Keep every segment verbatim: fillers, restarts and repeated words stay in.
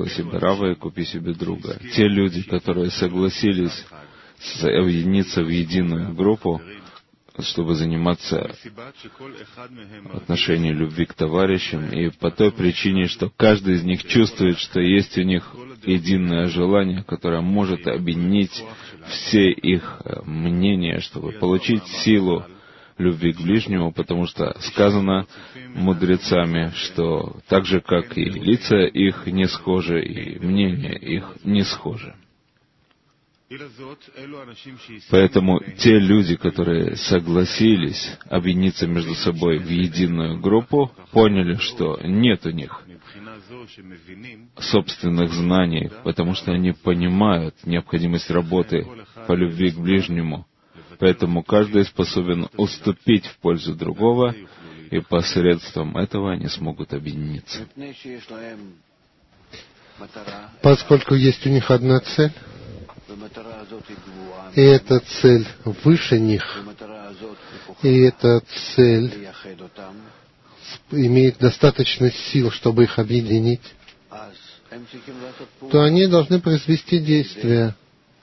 сделай себе рава и купи себе друга. Те люди, которые согласились объединиться в единую группу, чтобы заниматься отношением любви к товарищам, и по той причине, что каждый из них чувствует, что есть у них единое желание, которое может объединить все их мнения, чтобы получить силу любви к ближнему, потому что сказано мудрецами, что так же, как и лица их не схожи, и мнения их не схожи. Поэтому те люди, которые согласились объединиться между собой в единую группу, поняли, что нет у них собственных знаний, потому что они понимают необходимость работы по любви к ближнему. Поэтому каждый способен уступить в пользу другого, и посредством этого они смогут объединиться. Поскольку есть у них одна цель, и эта цель выше них, и эта цель имеет достаточно сил, чтобы их объединить, то они должны произвести действия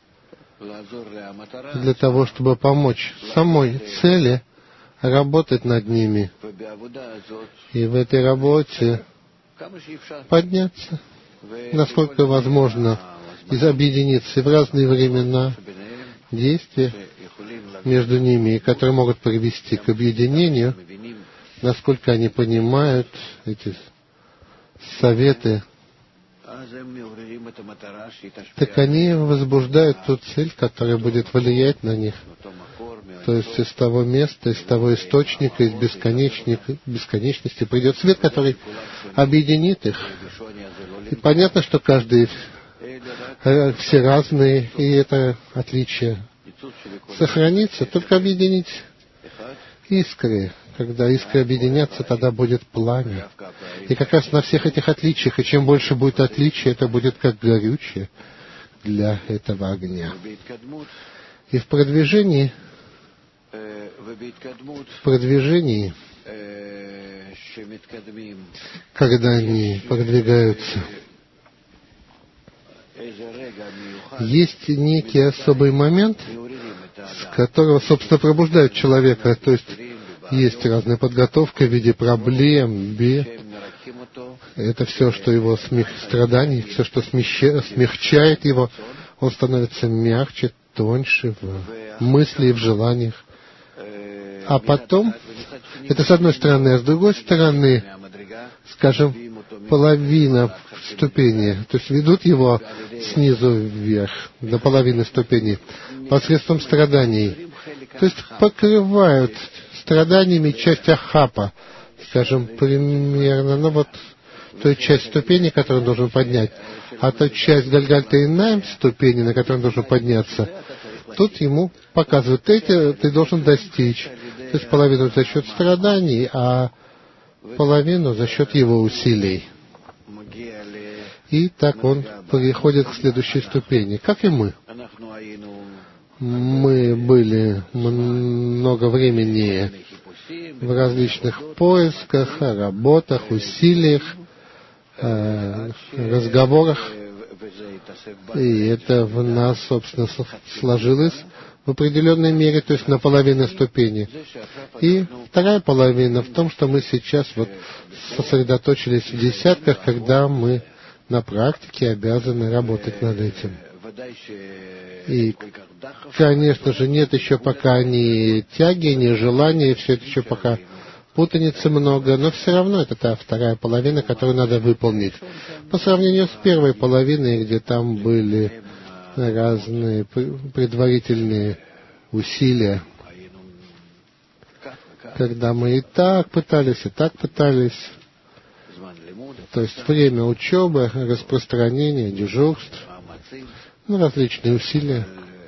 для того, чтобы помочь самой цели работать над ними. И в этой работе подняться, насколько возможно, и объединиться в разные времена действия между ними, которые могут привести к объединению, насколько они понимают эти советы, так они возбуждают ту цель, которая будет влиять на них. То есть из того места, из того источника, из бесконечности придет свет, который объединит их. И понятно, что каждый, все разные, и это отличие сохранится, только объединить искры. Когда искры объединятся, тогда будет пламя. И как раз на всех этих отличиях, и чем больше будет отличий, это будет как горючее для этого огня. И в продвижении, в продвижении, когда они продвигаются, есть некий особый момент, с которого, собственно, пробуждают человека, то есть есть разная подготовка в виде проблем, бед. Это все, что его смех, страданий, все, что смеща, смягчает его, он становится мягче, тоньше в мысли и в желаниях. А потом, это с одной стороны, а с другой стороны, скажем, половина ступени, то есть ведут его снизу вверх, до половины ступени, посредством страданий. То есть покрывают страданиями часть Ахапа, скажем, примерно, ну вот, той часть ступени, которую он должен поднять, а та часть Гальгальта-Инаим ступени, на которую он должен подняться, тут ему показывают, эти ты должен достичь. То есть половину за счет страданий, а половину за счет его усилий. И так он переходит к следующей ступени, как и мы. Мы были много времени в различных поисках, работах, усилиях, разговорах. И это в нас, собственно, сложилось в определенной мере, то есть на половину ступени. И вторая половина в том, что мы сейчас вот сосредоточились в десятках, когда мы на практике обязаны работать над этим. И, конечно же, нет еще пока ни тяги, ни желания, все это еще пока путаницы много, но все равно это та вторая половина, которую надо выполнить. По сравнению с первой половиной, где там были разные предварительные усилия, когда мы и так пытались, и так пытались, то есть время учебы, распространения, дежурств, ну, различные усилия,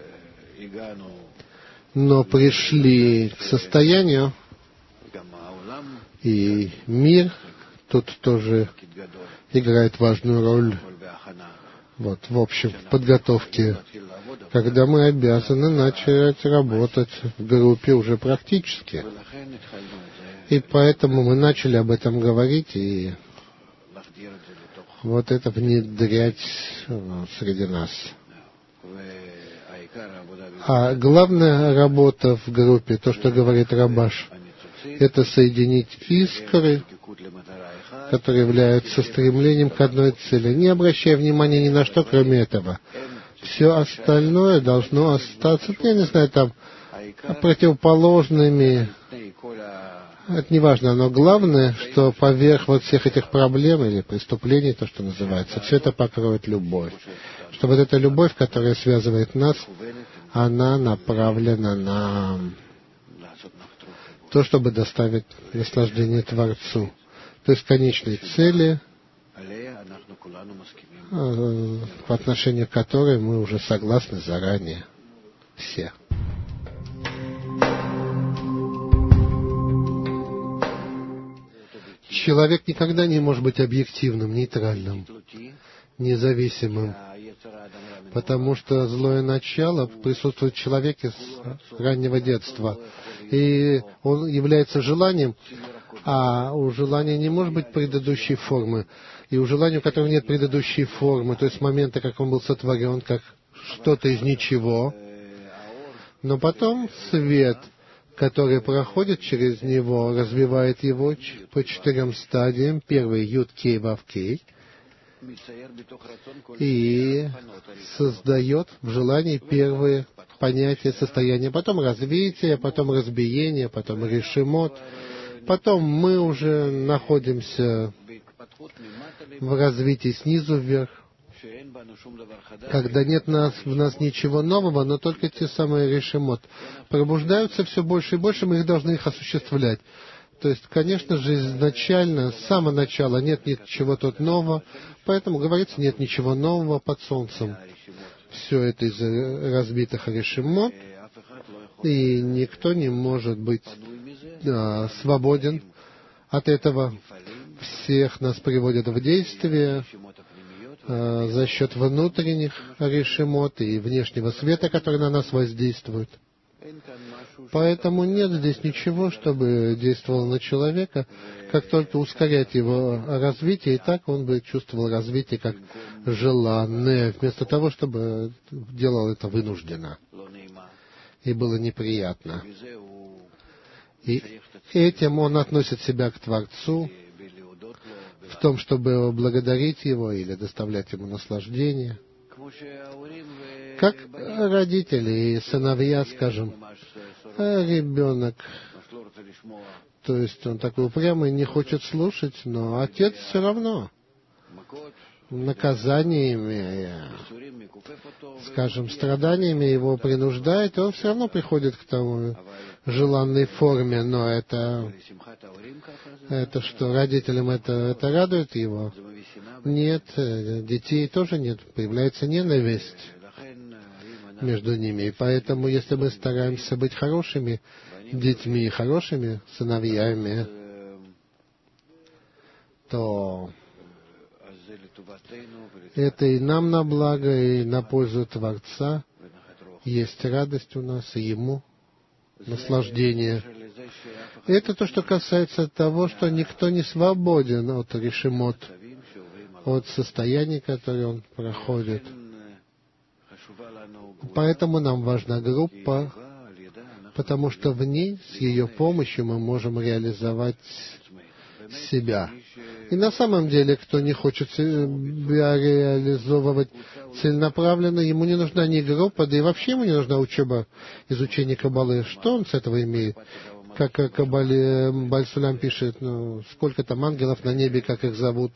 но пришли к состоянию, и мир тут тоже играет важную роль, вот, в общем, в подготовке, когда мы обязаны начать работать в группе уже практически. И поэтому мы начали об этом говорить и вот это внедрять среди нас. А главная работа в группе, то, что говорит Рабаш, это соединить искры, которые являются стремлением к одной цели, не обращая внимания ни на что, кроме этого. Все остальное должно остаться, я не знаю, там, противоположными. Это не важно, но главное, что поверх вот всех этих проблем или преступлений, то, что называется, все это покроет любовь. Что вот эта любовь, которая связывает нас, она направлена на то, чтобы доставить наслаждение Творцу. То есть конечной цели, по отношению к которой мы уже согласны заранее все. Человек никогда не может быть объективным, нейтральным, независимым, потому что злое начало присутствует в человеке с раннего детства, и он является желанием, а у желания не может быть предыдущей формы, и у желания, у которого нет предыдущей формы, то есть с момента, как он был сотворен, как что-то из ничего, но потом свет, который проходит через него, развивает его по четырем стадиям. Первый — Юд Кей Вав Кей, и создает в желании первые понятия, состояния, потом развитие, потом разбиение, потом решимот. Потом мы уже находимся в развитии снизу вверх, когда нет нас, в нас ничего нового, но только те самые решимот пробуждаются все больше и больше, мы их должны их осуществлять. То есть, конечно же, изначально, с самого начала нет ничего тут нового, поэтому, говорится, нет ничего нового под солнцем. Все это из разбитых решимот, и никто не может быть а, свободен от этого. Всех нас приводят в действие а, за счет внутренних решимот и внешнего света, который на нас воздействует. Поэтому нет здесь ничего, чтобы действовало на человека, как только ускорять его развитие, и так он бы чувствовал развитие как желанное, вместо того, чтобы делал это вынужденно и было неприятно. И этим он относит себя к Творцу, в том, чтобы благодарить его или доставлять ему наслаждение. Как родители и сыновья, скажем, а ребенок, то есть он такой упрямый, не хочет слушать, но отец все равно наказаниями, скажем, страданиями его принуждает, и он все равно приходит к тому желанной форме, но это, это что, родителям это, это радует его? Нет, детей тоже нет, появляется ненависть между ними. И поэтому, если мы стараемся быть хорошими детьми, хорошими сыновьями, то это и нам на благо, и на пользу Творца. Есть радость у нас, и Ему наслаждение. И это то, что касается того, что никто не свободен от решимот, от состояний, которые он проходит. Поэтому нам важна группа, потому что в ней, с ее помощью, мы можем реализовать себя. И на самом деле, кто не хочет себя реализовывать целенаправленно, ему не нужна ни группа, да и вообще ему не нужна учеба, изучение Каббалы. Что он с этого имеет? Как Каббале Бааль Сулам пишет, ну, сколько там ангелов на небе, как их зовут.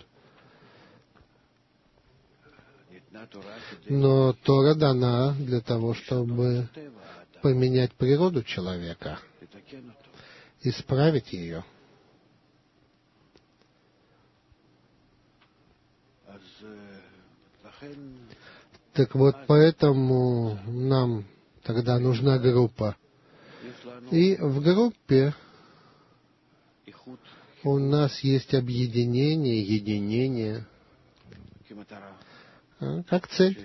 Но Тора дана для того, чтобы поменять природу человека, исправить ее. Так вот, поэтому нам тогда нужна группа. И в группе у нас есть объединение, единение, как цель.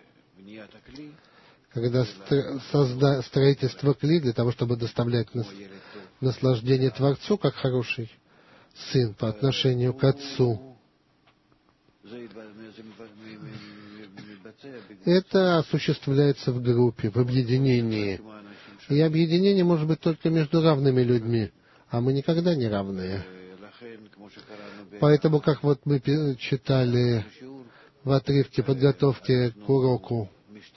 Когда созда... строительство кли для того, чтобы доставлять нас... наслаждение Творцу, как хороший сын по отношению к отцу. Это осуществляется в группе, в объединении. И объединение может быть только между равными людьми, а мы никогда не равные. Поэтому, как вот мы читали в отрывке подготовки к уроку,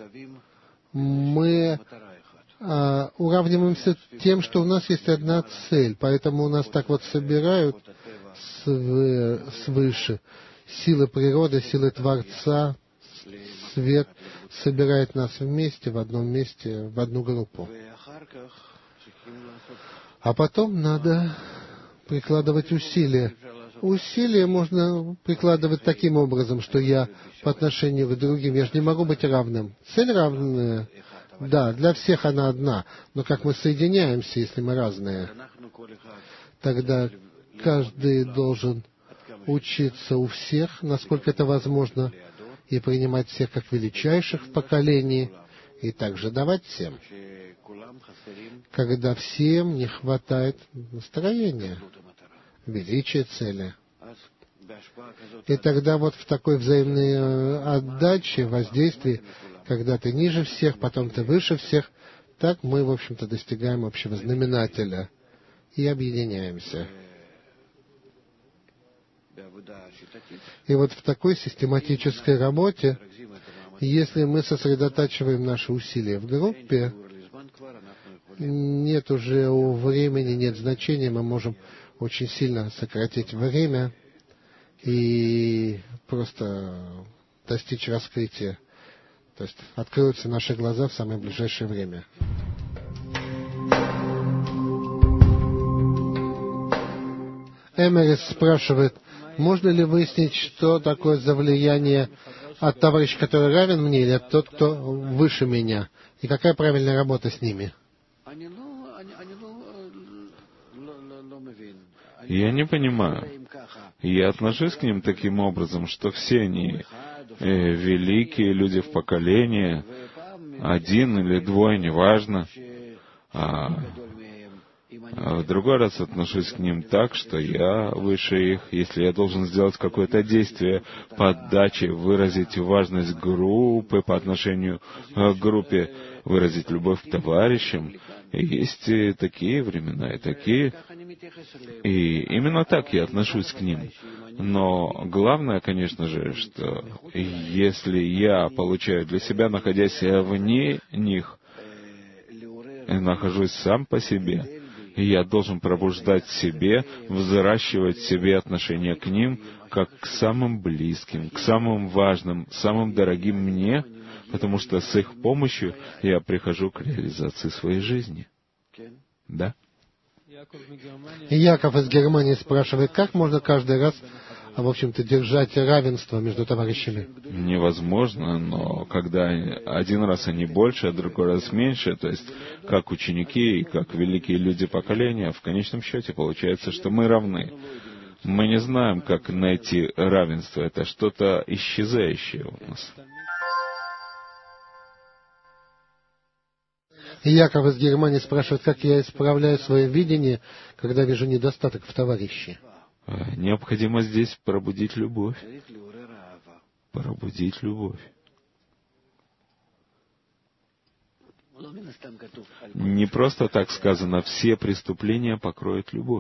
мы а, уравниваемся тем, что у нас есть одна цель. Поэтому у нас так вот собирают свыше силы природы, силы Творца, свет собирает нас вместе, в одном месте, в одну группу. А потом надо прикладывать усилия. Усилия можно прикладывать таким образом, что я по отношению к другим, я же не могу быть равным. Цель равная, да, для всех она одна, но как мы соединяемся, если мы разные, тогда каждый должен учиться у всех, насколько это возможно, и принимать всех как величайших в поколении, и также давать всем, когда всем не хватает настроения, величия цели. И тогда вот в такой взаимной отдаче, воздействии, когда ты ниже всех, потом ты выше всех, так мы, в общем-то, достигаем общего знаменателя и объединяемся. И вот в такой систематической работе, если мы сосредотачиваем наши усилия в группе, нет уже у времени, нет значения, мы можем очень сильно сократить время и просто достичь раскрытия. То есть откроются наши глаза в самое ближайшее время. Эмерис спрашивает, можно ли выяснить, что такое за влияние от товарища, который равен мне, или от тот, кто выше меня? И какая правильная работа с ними? Я не понимаю. Я отношусь к ним таким образом, что все они э, великие люди в поколении, один или двое, неважно. А, а в другой раз отношусь к ним так, что я выше их. Если я должен сделать какое-то действие по отдаче, выразить важность группы по отношению к группе, выразить любовь к товарищам, и есть и такие времена, и такие. И именно так я отношусь к ним. Но главное, конечно же, что если я получаю для себя, находясь вне них, и нахожусь сам по себе, и я должен пробуждать в себе, взращивать в себе отношение к ним, как к самым близким, к самым важным, самым дорогим мне, потому что с их помощью я прихожу к реализации своей жизни. Да? Яков из Германии спрашивает, как можно каждый раз, в общем-то, держать равенство между товарищами? Невозможно, но когда один раз они больше, а другой раз меньше, то есть как ученики и как великие люди поколения, в конечном счете получается, что мы равны. Мы не знаем, как найти равенство. Это что-то исчезающее у нас. Яков из Германии спрашивает, как я исправляю свое видение, когда вижу недостаток в товарище. Необходимо здесь пробудить любовь. Пробудить любовь. Не просто так сказано, все преступления покроет любовь.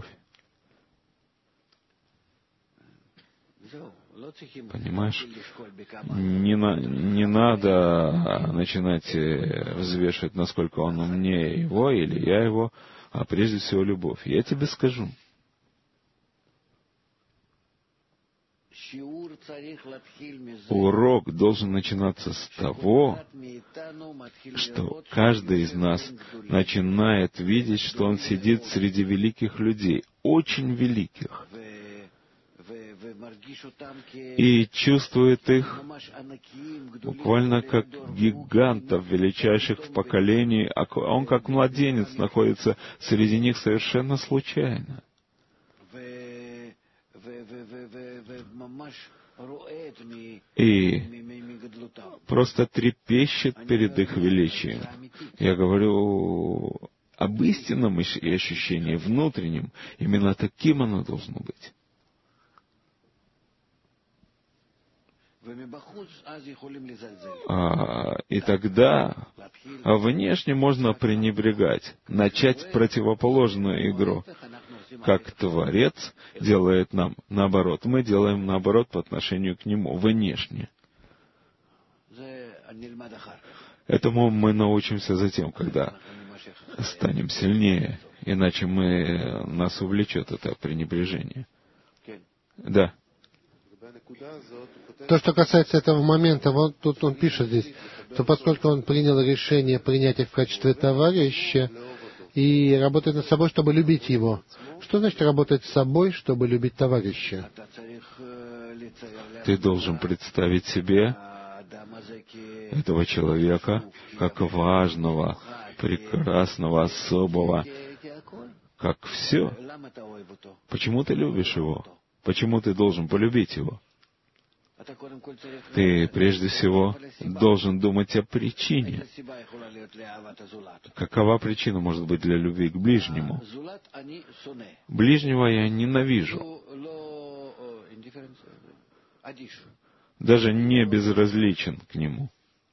Понимаешь? Не, на, не надо начинать взвешивать, насколько он умнее его или я его, а прежде всего любовь. Я тебе скажу. Урок должен начинаться с того, что каждый из нас начинает видеть, что он сидит среди великих людей, очень великих, и чувствует их буквально как гигантов, величайших в поколении, а он как младенец находится среди них совершенно случайно. И просто трепещет перед их величием. Я говорю об истинном ощущении, внутреннем. Именно таким оно должно быть. А, и тогда внешне можно пренебрегать, начать противоположную игру. Как Творец делает нам наоборот. Мы делаем наоборот по отношению к Нему, внешне. Этому мы научимся затем, когда станем сильнее, иначе мы, нас увлечет это пренебрежение. Да. То, что касается этого момента, вот тут он пишет здесь, то поскольку он принял решение принять их в качестве товарища и работает над собой, чтобы любить его. Что значит работать с собой, чтобы любить товарища? Ты должен представить себе этого человека как важного, прекрасного, особого, как все. Почему ты любишь его? Почему ты должен полюбить его? Ты прежде всего должен думать о причине. Какова причина может быть для любви к ближнему? Ближнего я ненавижу. Даже не безразличен к нему.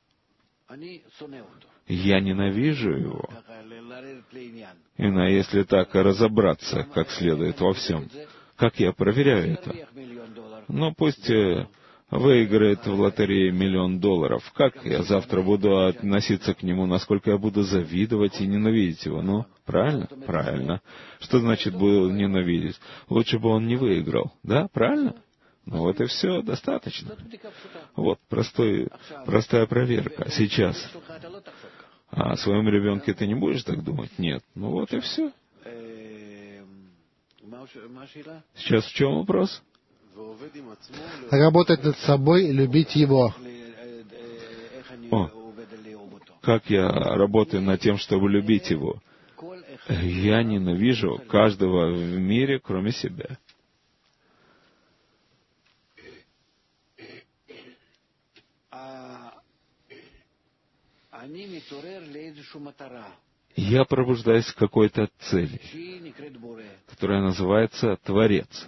Я ненавижу его. И на, если так разобраться как следует во всем, как я проверяю это? Ну, пусть выиграет в лотерее миллион долларов. Как я завтра буду относиться к нему? Насколько я буду завидовать и ненавидеть его? Ну, правильно? Правильно. Что значит буду ненавидеть? Лучше бы он не выиграл. Да, правильно? Ну вот и все, достаточно. Вот простой, простая проверка. Сейчас. А о своем ребенке ты не будешь так думать? Нет. Ну вот и все. Сейчас в чем вопрос? Работать над собой и любить его. О, как я работаю над тем, чтобы любить его? Я ненавижу каждого в мире, кроме себя. Я пробуждаюсь к какой-то цели, которая называется Творец.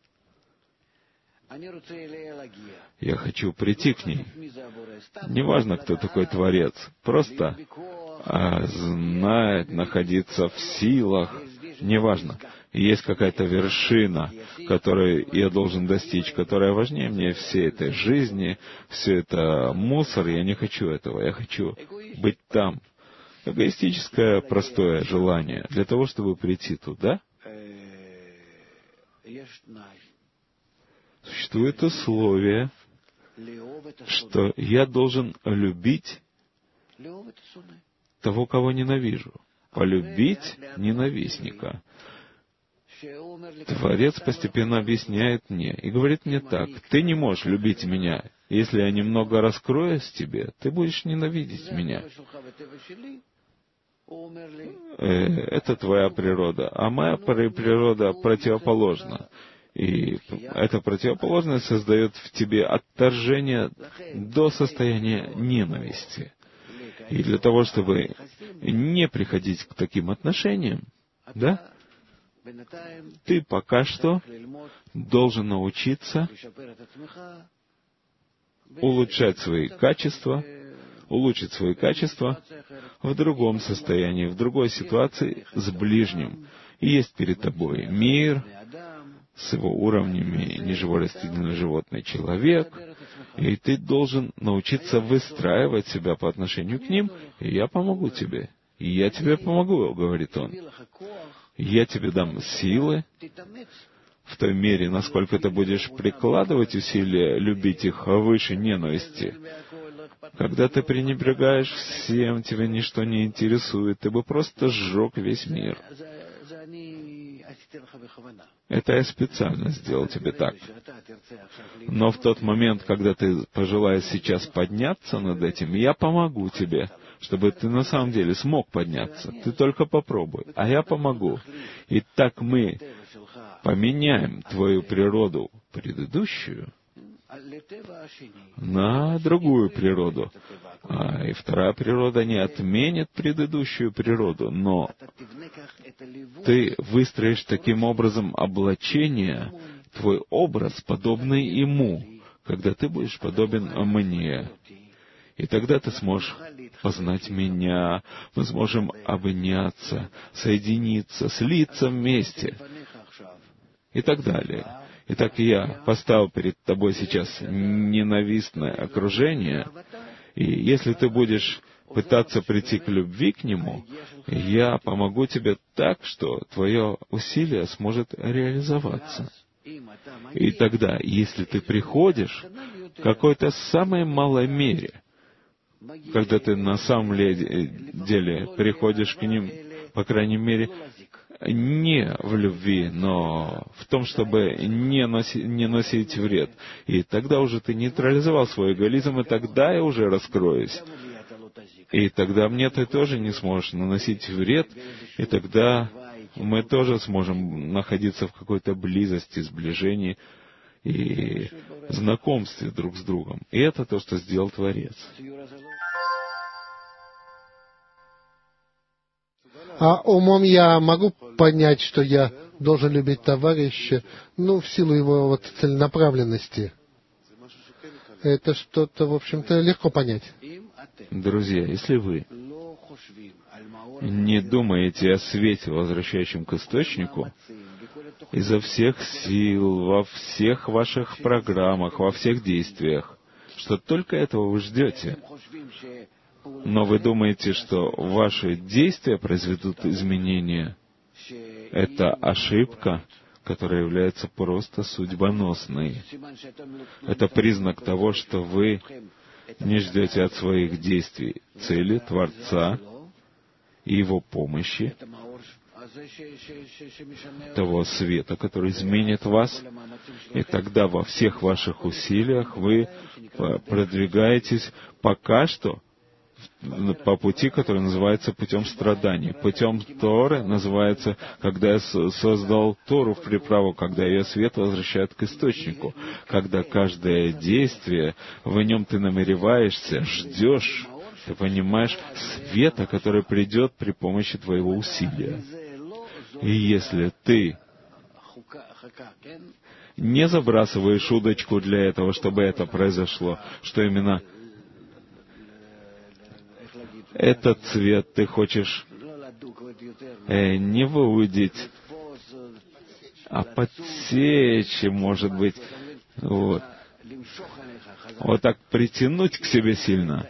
Я хочу прийти к ней. Неважно, кто такой Творец. Просто а, знать, находиться в силах. Неважно. Есть какая-то вершина, которую я должен достичь, которая важнее мне всей этой жизни. Все это мусор. Я не хочу этого. Я хочу быть там. Эгоистическое, простое желание для того, чтобы прийти туда. Существует условие, что я должен любить того, кого ненавижу. Полюбить ненавистника. Творец постепенно объясняет мне и говорит мне так: ты не можешь любить меня. Если я немного раскроюсь тебе, ты будешь ненавидеть меня. Это твоя природа. А моя природа противоположна. И эта противоположность создает в тебе отторжение до состояния ненависти. И для того, чтобы не приходить к таким отношениям, да, ты пока что должен научиться улучшать свои качества, улучшить свои качества в другом состоянии, в другой ситуации с ближним. И есть перед тобой мир с его уровнями неживой растительный животный человек, и ты должен научиться выстраивать себя по отношению к ним, и я помогу тебе. И я тебе помогу, говорит он. Я тебе дам силы в той мере, насколько ты будешь прикладывать усилия любить их выше ненависти. Когда ты пренебрегаешь всем, тебя ничто не интересует, ты бы просто сжег весь мир. Это я специально сделал тебе так. Но в тот момент, когда ты пожелаешь сейчас подняться над этим, я помогу тебе, чтобы ты на самом деле смог подняться. Ты только попробуй, а я помогу. И так мы поменяем твою природу предыдущую на другую природу. А и вторая природа не отменит предыдущую природу, но ты выстроишь таким образом облачение, твой образ, подобный ему, когда ты будешь подобен мне. И тогда ты сможешь познать меня, мы сможем обняться, соединиться, слиться вместе и так далее. Итак, я поставил перед тобой сейчас ненавистное окружение, и если ты будешь пытаться прийти к любви к нему, я помогу тебе так, что твое усилие сможет реализоваться. И тогда, если ты приходишь в какой-то самой малой мере, когда ты на самом деле приходишь к ним, по крайней мере, не в любви, но в том, чтобы не, носи, не носить вред. И тогда уже ты нейтрализовал свой эгоизм, и тогда я уже раскроюсь. И тогда мне ты тоже не сможешь наносить вред, и тогда мы тоже сможем находиться в какой-то близости, сближении и знакомстве друг с другом. И это то, что сделал Творец. А умом я могу понять, что я должен любить товарища, ну, в силу его вот целенаправленности. Это что-то, в общем-то, легко понять. Друзья, если вы не думаете о свете, возвращающем к источнику, изо всех сил, во всех ваших программах, во всех действиях, что только этого вы ждете, но вы думаете, что ваши действия произведут изменения, это ошибка, которая является просто судьбоносной. Это признак того, что вы не ждете от своих действий цели Творца и Его помощи, того света, который изменит вас, и тогда во всех ваших усилиях вы продвигаетесь пока что по пути, который называется путем страданий. Путем Торы называется, когда я создал Тору в приправу, когда ее свет возвращает к источнику, когда каждое действие, в нем ты намереваешься, ждешь, ты понимаешь, света, который придет при помощи твоего усилия. И если ты не забрасываешь удочку для этого, чтобы это произошло, что именно этот цвет ты хочешь э, не выудить, а подсечь, может быть, вот, вот так притянуть к себе сильно.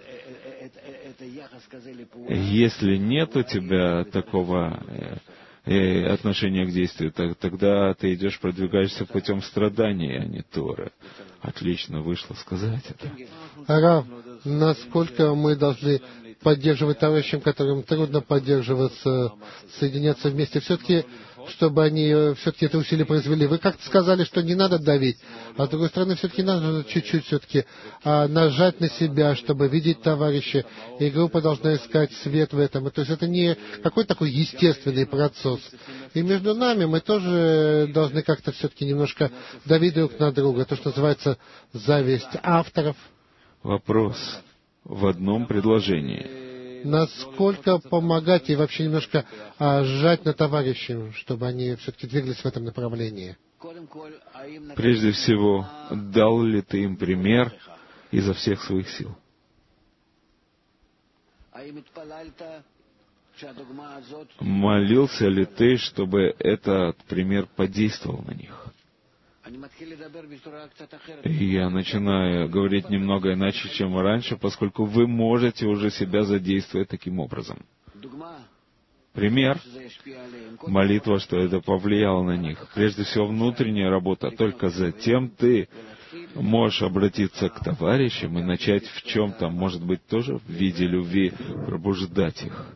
Если нет у тебя такого э, отношения к действию, так, тогда ты идешь, продвигаешься путем страдания, а не Торы. Отлично вышло сказать это. Рав, насколько мы должны поддерживать товарищам, которым трудно поддерживаться, соединяться вместе, все-таки, чтобы они все-таки это усилие произвели. Вы как-то сказали, что не надо давить, а с другой стороны, все-таки надо чуть-чуть все-таки а, нажать на себя, чтобы видеть товарища, и группа должна искать свет в этом. То есть это не какой-то такой естественный процесс. И между нами мы тоже должны как-то все-таки немножко давить друг на друга, то, что называется зависть авторов. Вопрос в одном предложении. Насколько помогать и вообще немножко а, сжать на товарищей, чтобы они все-таки двигались в этом направлении? Прежде всего, дал ли ты им пример изо всех своих сил? Молился ли ты, чтобы этот пример подействовал на них? И я начинаю говорить немного иначе, чем раньше, поскольку вы можете уже себя задействовать таким образом. Пример, молитва, что это повлияло на них. Прежде всего, внутренняя работа. Только затем ты можешь обратиться к товарищам и начать в чем-то, может быть, тоже в виде любви пробуждать их.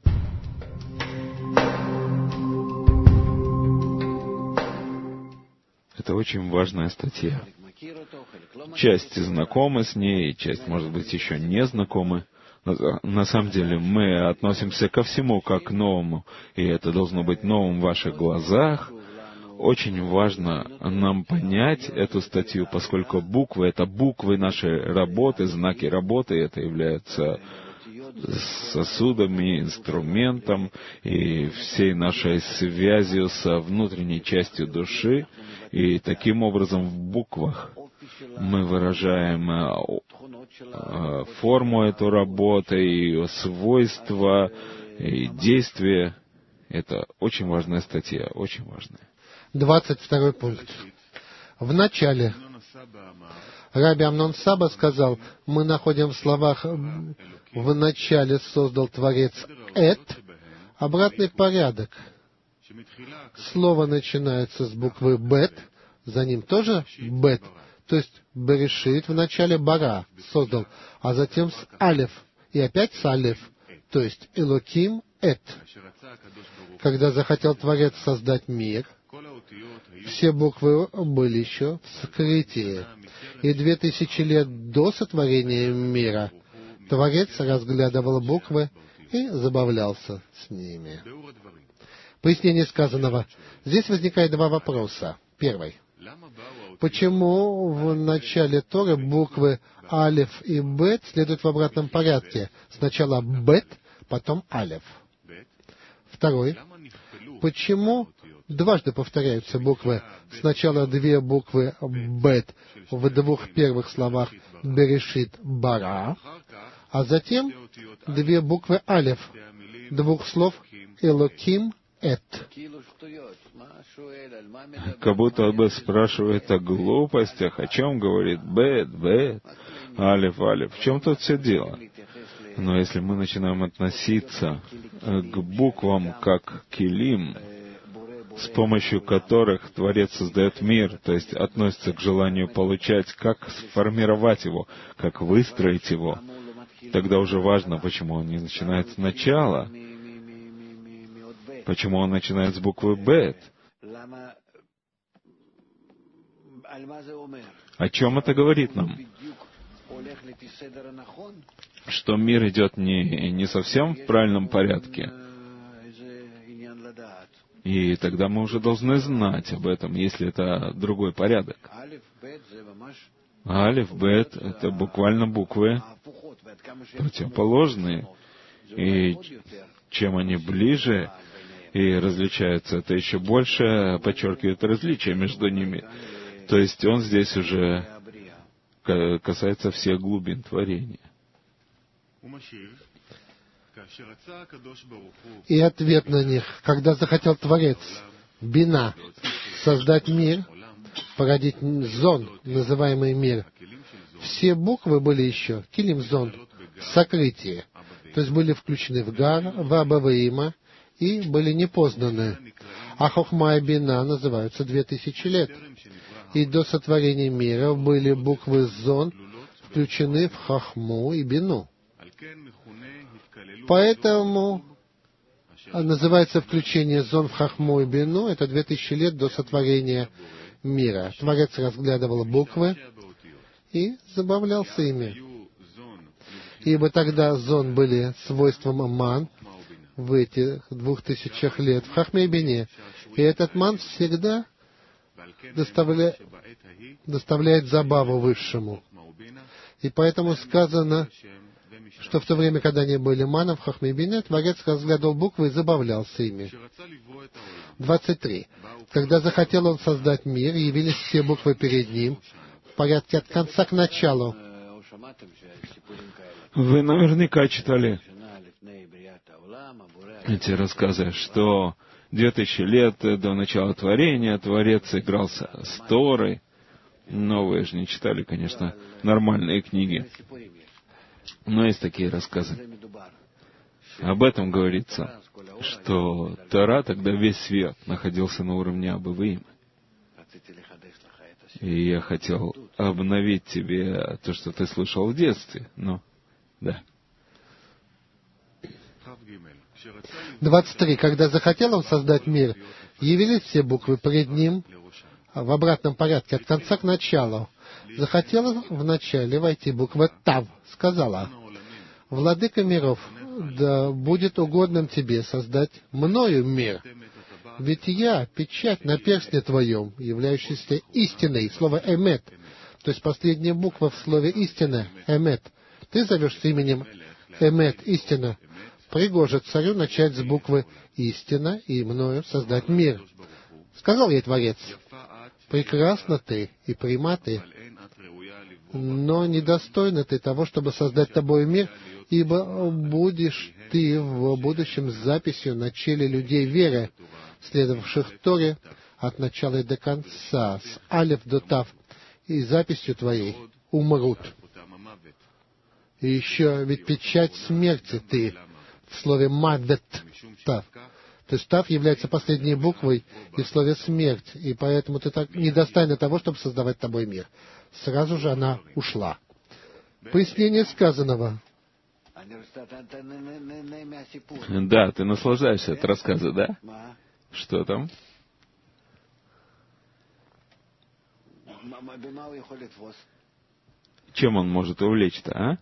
Это очень важная статья. Часть знакомы с ней, часть, может быть, еще не знакомы. На самом деле мы относимся ко всему как к новому, и это должно быть новым в ваших глазах. Очень важно нам понять эту статью, поскольку буквы — это буквы нашей работы, знаки работы, это являются сосудами, инструментом и всей нашей связью со внутренней частью души. И таким образом в буквах мы выражаем форму этой работы, ее свойства и действия. Это очень важная статья, очень важная. Двадцать второй пункт. В начале Раби Амнон Саба сказал, мы находим в словах «в начале создал Творец эт» обратный порядок. Слово начинается с буквы «бет», за ним тоже «бет», то есть «берешит» в начале «бара» создал, а затем с «алеф» и опять с «алеф», то есть «элоким эт». Когда захотел Творец создать мир, все буквы были еще в скрытии. И две тысячи лет до сотворения мира Творец разглядывал буквы и забавлялся с ними. Пояснение сказанного. Здесь возникает два вопроса. Первый. Почему в начале Торы буквы Алеф и Бет следуют в обратном порядке? Сначала Бет, потом Алеф. Второй. Почему дважды повторяются буквы? Сначала две буквы Бет в двух первых словах Берешит Бара, а затем две буквы Алеф двух слов Элоким Эт. Как будто бы спрашивает о глупостях, о чем говорит Бет, Бет, Алеф, Алеф. В чем тут все дело? Но если мы начинаем относиться к буквам как килим, с помощью которых Творец создает мир, то есть относится к желанию получать, как сформировать его, как выстроить его, тогда уже важно, почему он не начинает сначала, почему он начинает с буквы «бет». О чем это говорит нам? Что мир идет не, не совсем в правильном порядке. И тогда мы уже должны знать об этом, если это другой порядок. Алиф, Бет — это буквально буквы противоположные. И чем они ближе и различаются, это еще больше подчеркивает различия между ними. То есть он здесь уже касается всех глубин творения. И ответ на них. Когда захотел Творец, Бина, создать мир, породить зон, называемый мир, все буквы были еще, килим зон, в сокрытии, то есть были включены в Гар, в Абаваима, и были непознаны. А Хохма и Бина называются две тысячи лет. И до сотворения мира были буквы зон включены в Хохму и Бину. Поэтому называется включение зон в Хохму и Бину, это две тысячи лет до сотворения мира. Творец разглядывал буквы и забавлялся ими. Ибо тогда зон были свойством ман в этих двух тысячах лет в Хохме и Бине. И этот ман всегда доставля... доставляет забаву Высшему. И поэтому сказано, что в то время, когда они были маном в Хохме и Бине, Творец разглядывал буквы и забавлялся ими. двадцать три. Когда захотел он создать мир, явились все буквы перед ним в порядке от конца к началу. Вы наверняка читали эти рассказы, что две тысячи лет до начала творения Творец игрался с Торой. Но вы же не читали, конечно, нормальные книги. Но есть такие рассказы. Об этом говорится, что Тора, тогда весь свет находился на уровне Абаваима. И я хотел обновить тебе то, что ты слышал в детстве. Но, да. двадцать три. Когда захотел он создать мир, явились все буквы пред ним в обратном порядке, от конца к началу. Захотела вначале войти буква Тав, сказала: «Владыка миров, да будет угодным тебе создать мною мир. Ведь я — печать на перстне твоем, являющийся истиной». Слово «эмет», то есть последняя буква в слове «истина», «эмет». Ты зовешься именем «эмет», «истина». Пригоже царю начать с буквы «истина» и мною создать мир. Сказал ей Творец: «Прекрасна ты и пряма ты, но недостойна ты того, чтобы создать тобой мир, ибо будешь ты в будущем записью на челе людей веры, следовавших Торе от начала и до конца, с алеф до тав, и записью твоей умрут. И еще ведь печать смерти ты в слове мавет тав. То есть тав является последней буквой и в слове смерть, и поэтому ты так недостойна того, чтобы создавать тобой мир. Сразу же она ушла. Пояснение сказанного. Да, ты наслаждаешься от рассказа, да? Что там? Чем он может увлечь-то, а?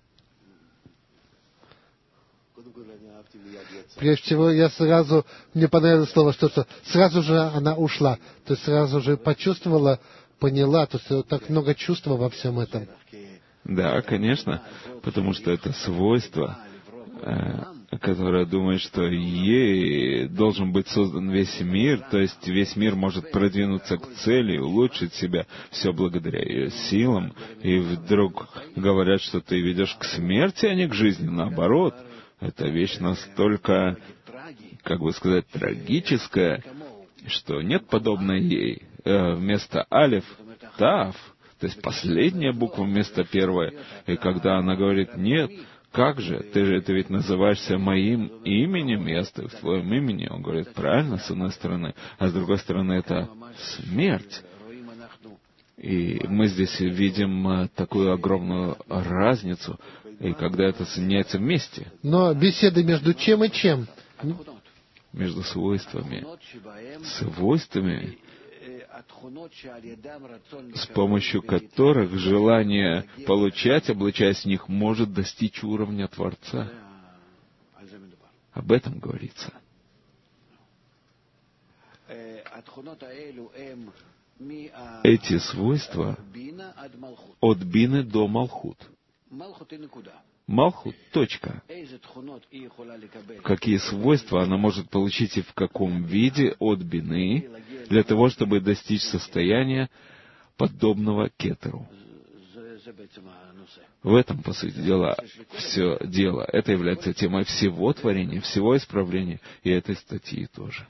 Прежде всего, я сразу, мне понравилось слово, что, что сразу же она ушла. То есть сразу же почувствовала, поняла, то есть так много чувства во всем этом. Да, конечно, потому что это свойство, которое думает, что ей должен быть создан весь мир, то есть весь мир может продвинуться к цели, улучшить себя, все благодаря ее силам, и вдруг говорят, что ты ведешь к смерти, а не к жизни, наоборот. Это вещь настолько, как бы сказать, трагическая, что нет подобной ей. Вместо алиф — тав, то есть последняя буква вместо первой. И когда она говорит «нет», как же, ты же это ведь называешься моим именем, я стою в твоем имени. Он говорит, правильно, с одной стороны, а с другой стороны, это смерть. И мы здесь видим такую огромную разницу, и когда это соединяется вместе. Но беседы между чем и чем? Между свойствами. Свойствами, с помощью которых желание получать, облачаясь в них, может достичь уровня Творца. Об этом говорится. Эти свойства от бины до малхут. Малхут — точка. Какие свойства она может получить и в каком виде от бины для того, чтобы достичь состояния, подобного кетеру. В этом, по сути дела, все дело. Это является темой всего творения, всего исправления, и этой статьи тоже.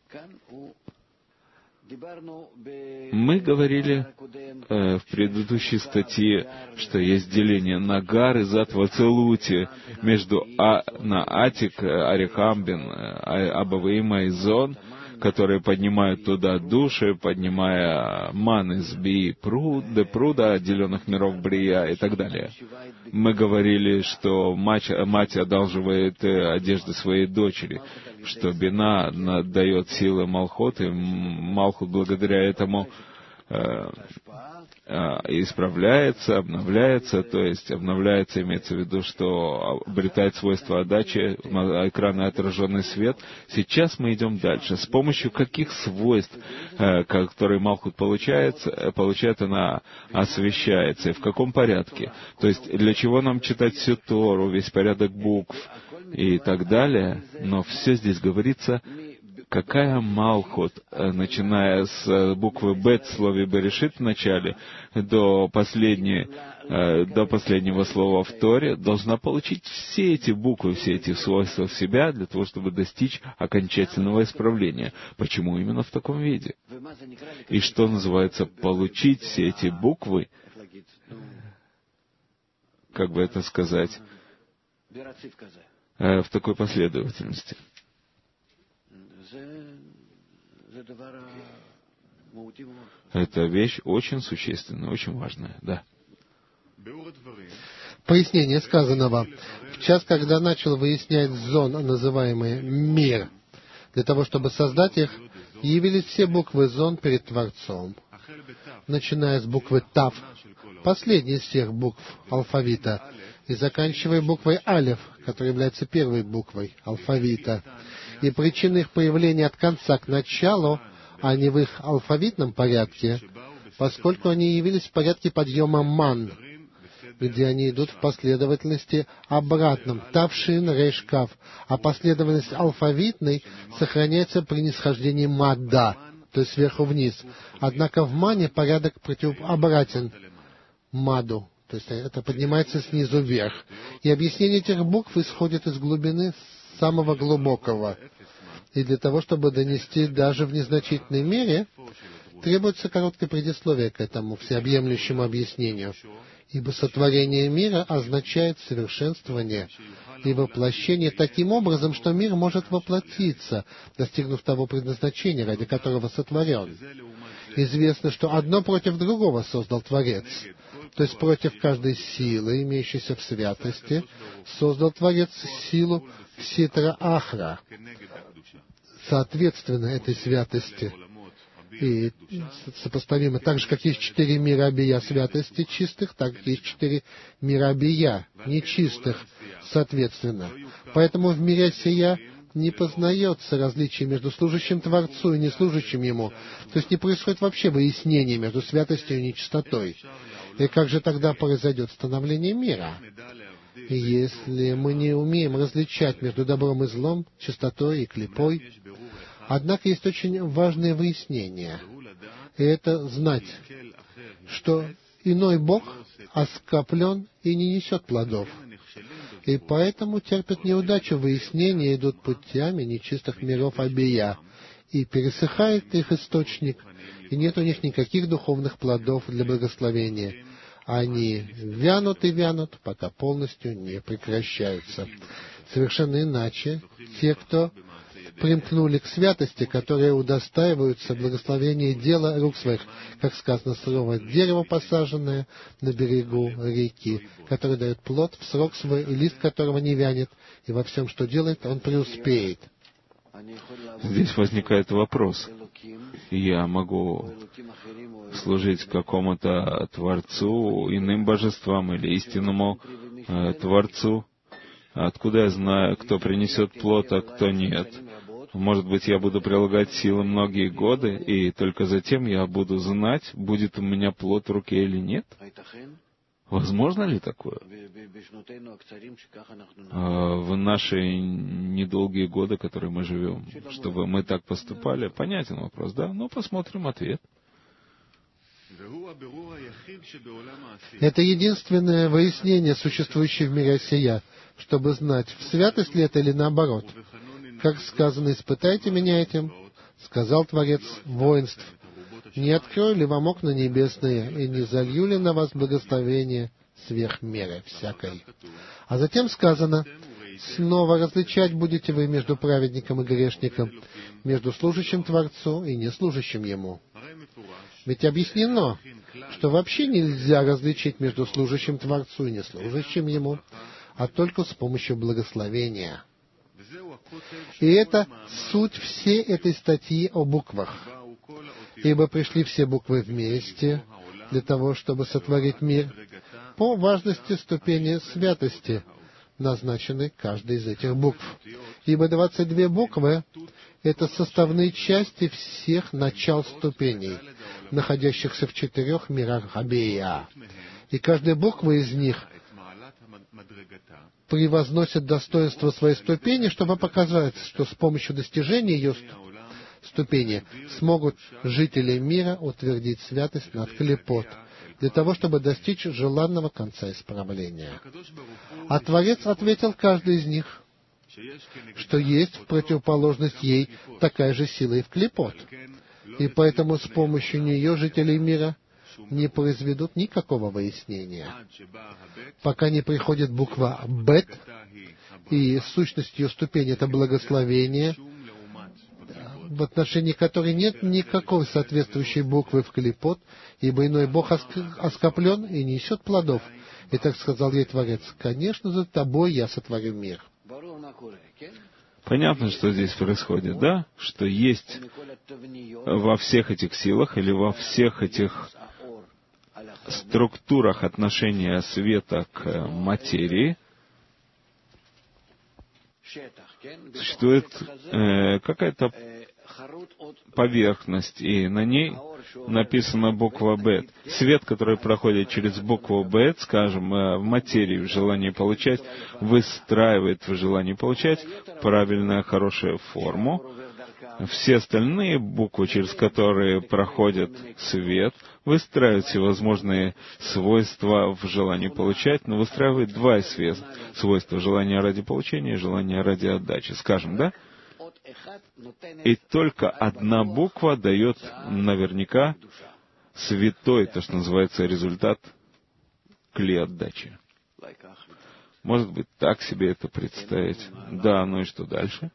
Мы говорили э, в предыдущей статье, что есть деление на Гар и Затва Целути между а, на Атик, Арихамбин, Абаваима и Зон, которые поднимают туда души, поднимая ман из Би пруд, де пруда, отделенных миров Брия и так далее. Мы говорили, что мать, мать одалживает одежды своей дочери, что Бина дает силы Малхот, и Малхут благодаря этому э, э, исправляется, обновляется, то есть обновляется, имеется в виду, что обретает свойства отдачи, экранный отраженный свет. Сейчас мы идем дальше. С помощью каких свойств, э, которые Малхут получает, получает, она освещается, и в каком порядке? То есть для чего нам читать всю Тору, весь порядок букв и так далее, но все здесь говорится, какая Малхут, начиная с буквы Бет в слове Берешит в начале, до, последней, до последнего слова в Торе, должна получить все эти буквы, все эти свойства в себя, для того, чтобы достичь окончательного исправления. Почему именно в таком виде? И что называется получить все эти буквы, как бы это сказать, в такой последовательности. Это вещь очень существенная, очень важная, да. Пояснение сказанного. В час, когда начал выяснять зон, называемый мир, для того, чтобы создать их, явились все буквы зон перед Творцом, начиная с буквы Тав, последней из всех букв алфавита, и заканчивая буквой Алеф, которая является первой буквой алфавита. И причина их появления от конца к началу, а не в их алфавитном порядке, поскольку они явились в порядке подъема ман, где они идут в последовательности обратном, Тавшин, Рейш, Кав, а последовательность алфавитной сохраняется при нисхождении Мадда, то есть сверху вниз. Однако в мане порядок противообратен Маду, То есть это поднимается снизу вверх. И объяснение этих букв исходит из глубины самого глубокого. И для того, чтобы донести даже в незначительной мере, требуется короткое предисловие к этому всеобъемлющему объяснению. Ибо сотворение мира означает совершенствование и воплощение таким образом, что мир может воплотиться, достигнув того предназначения, ради которого сотворен. Известно, что одно против другого создал Творец, то есть против каждой силы, имеющейся в святости, создал Творец силу Ситра Ахра, соответственно этой святости. И сопоставимо, так же, как есть четыре мира бия святости чистых, так есть четыре мира бия нечистых, соответственно. Поэтому в мире сия не познается различие между служащим Творцу и неслужащим Ему. То есть не происходит вообще выяснение между святостью и нечистотой. И как же тогда произойдет становление мира? И если мы не умеем различать между добром и злом, чистотой и клипой, однако есть очень важное выяснение. И это знать, что иной Бог оскоплен и не несет плодов. И поэтому терпят неудачу выяснения, идут путями нечистых миров Абия. И пересыхает их источник, и нет у них никаких духовных плодов для благословения. Они вянут и вянут, пока полностью не прекращаются. Совершенно иначе те, кто примкнули к святости, которые удостаиваются благословения дела рук своих, как сказано слово «дерево, посаженное на берегу реки», которое дает плод в срок свой, и лист которого не вянет, и во всем, что делает, он преуспеет. Здесь возникает вопрос. Я могу служить какому-то Творцу, иным божествам или истинному э, Творцу. Откуда я знаю, кто принесет плод, а кто нет? Может быть, я буду прилагать силы многие годы, и только затем я буду знать, будет у меня плод в руке или нет? Возможно ли такое? В наши недолгие годы, которые мы живем, чтобы мы так поступали? Понятен вопрос, да? Но посмотрим ответ. Это единственное выяснение, существующее в мире сия, чтобы знать, в святость ли это или наоборот. Как сказано, «Испытайте меня этим», сказал Творец воинств, «Не открою ли вам окна небесные, и не залью ли на вас благословение сверх меры всякой?» А затем сказано, «Снова различать будете вы между праведником и грешником, между служащим Творцу и неслужащим Ему». Ведь объяснено, что вообще нельзя различить между служащим Творцу и неслужащим Ему, а только с помощью благословения. И это суть всей этой статьи о буквах. Ибо пришли все буквы вместе для того, чтобы сотворить мир по важности ступени святости, назначенной каждой из этих букв. Ибо двадцать две буквы — это составные части всех начал ступеней, находящихся в четырех мирах Абия. И каждая буква из них превозносит достоинство своей ступени, чтобы показать, что с помощью достижения ее ступени смогут жители мира утвердить святость над клипот, для того, чтобы достичь желанного конца исправления. А Творец ответил каждый из них, что есть в противоположность ей такая же сила и в клипот. И поэтому с помощью нее жители мира не произведут никакого выяснения, пока не приходит буква «бет», и сущность ее ступени — это благословение, в отношении которой нет никакой соответствующей буквы в клипот, ибо иной Бог оскоплен и не несет плодов. И так сказал ей Творец: «Конечно, за тобой я сотворю мир». Понятно, что здесь происходит, да? Что есть во всех этих силах или во всех этих структурах отношения света к материи существует э, какая-то поверхность, и на ней написана буква «бет». Свет, который проходит через букву «бет», скажем, в материи, в желании получать, выстраивает в желании получать правильную, хорошую форму, все остальные буквы, через которые проходит свет, выстраивают всевозможные свойства в желании получать, но выстраивает два свойства — желание ради получения и желание ради отдачи. Скажем, да? И только одна буква дает наверняка святой, то, что называется, результат кли отдачи. Может быть, так себе это представить. Да, ну и что дальше?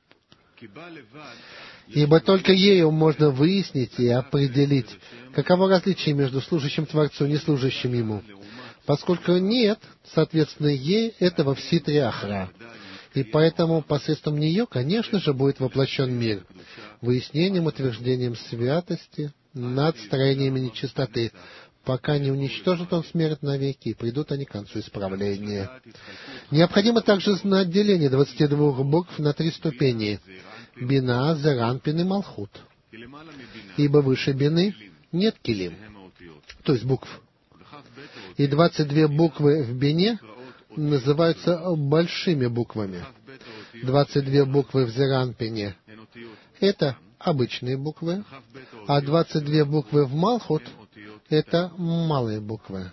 Ибо только ею можно выяснить и определить, каково различие между служащим Творцу и неслужащим Ему, поскольку нет, соответственно, ей этого в ситре Ахра. И поэтому посредством нее, конечно же, будет воплощен мир, выяснением, утверждением святости над строениями нечистоты, пока не уничтожит он смерть навеки, и придут они к концу исправления. Необходимо также знать деление двадцати двух букв на три ступени — Бина, Зеранпин и Малхут. Ибо выше Бины нет килим, то есть букв. И двадцать две буквы в Бине называются большими буквами. двадцать две буквы в Зеранпине — это обычные буквы, а двадцать две буквы в Малхут — это малые буквы.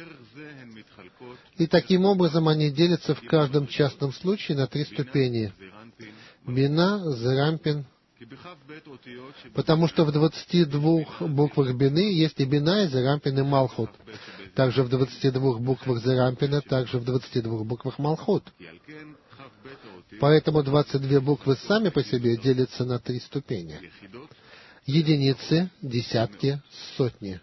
И таким образом они делятся в каждом частном случае на три ступени — Бина, Зеранпин, потому что в двадцати двух буквах Бины есть и Бина, и Зеранпин, и Малхут. Также в двадцати двух буквах Зеранпина, также в двадцати двух буквах Малхут. Поэтому двадцать две буквы сами по себе делятся на три ступени: единицы, десятки, сотни.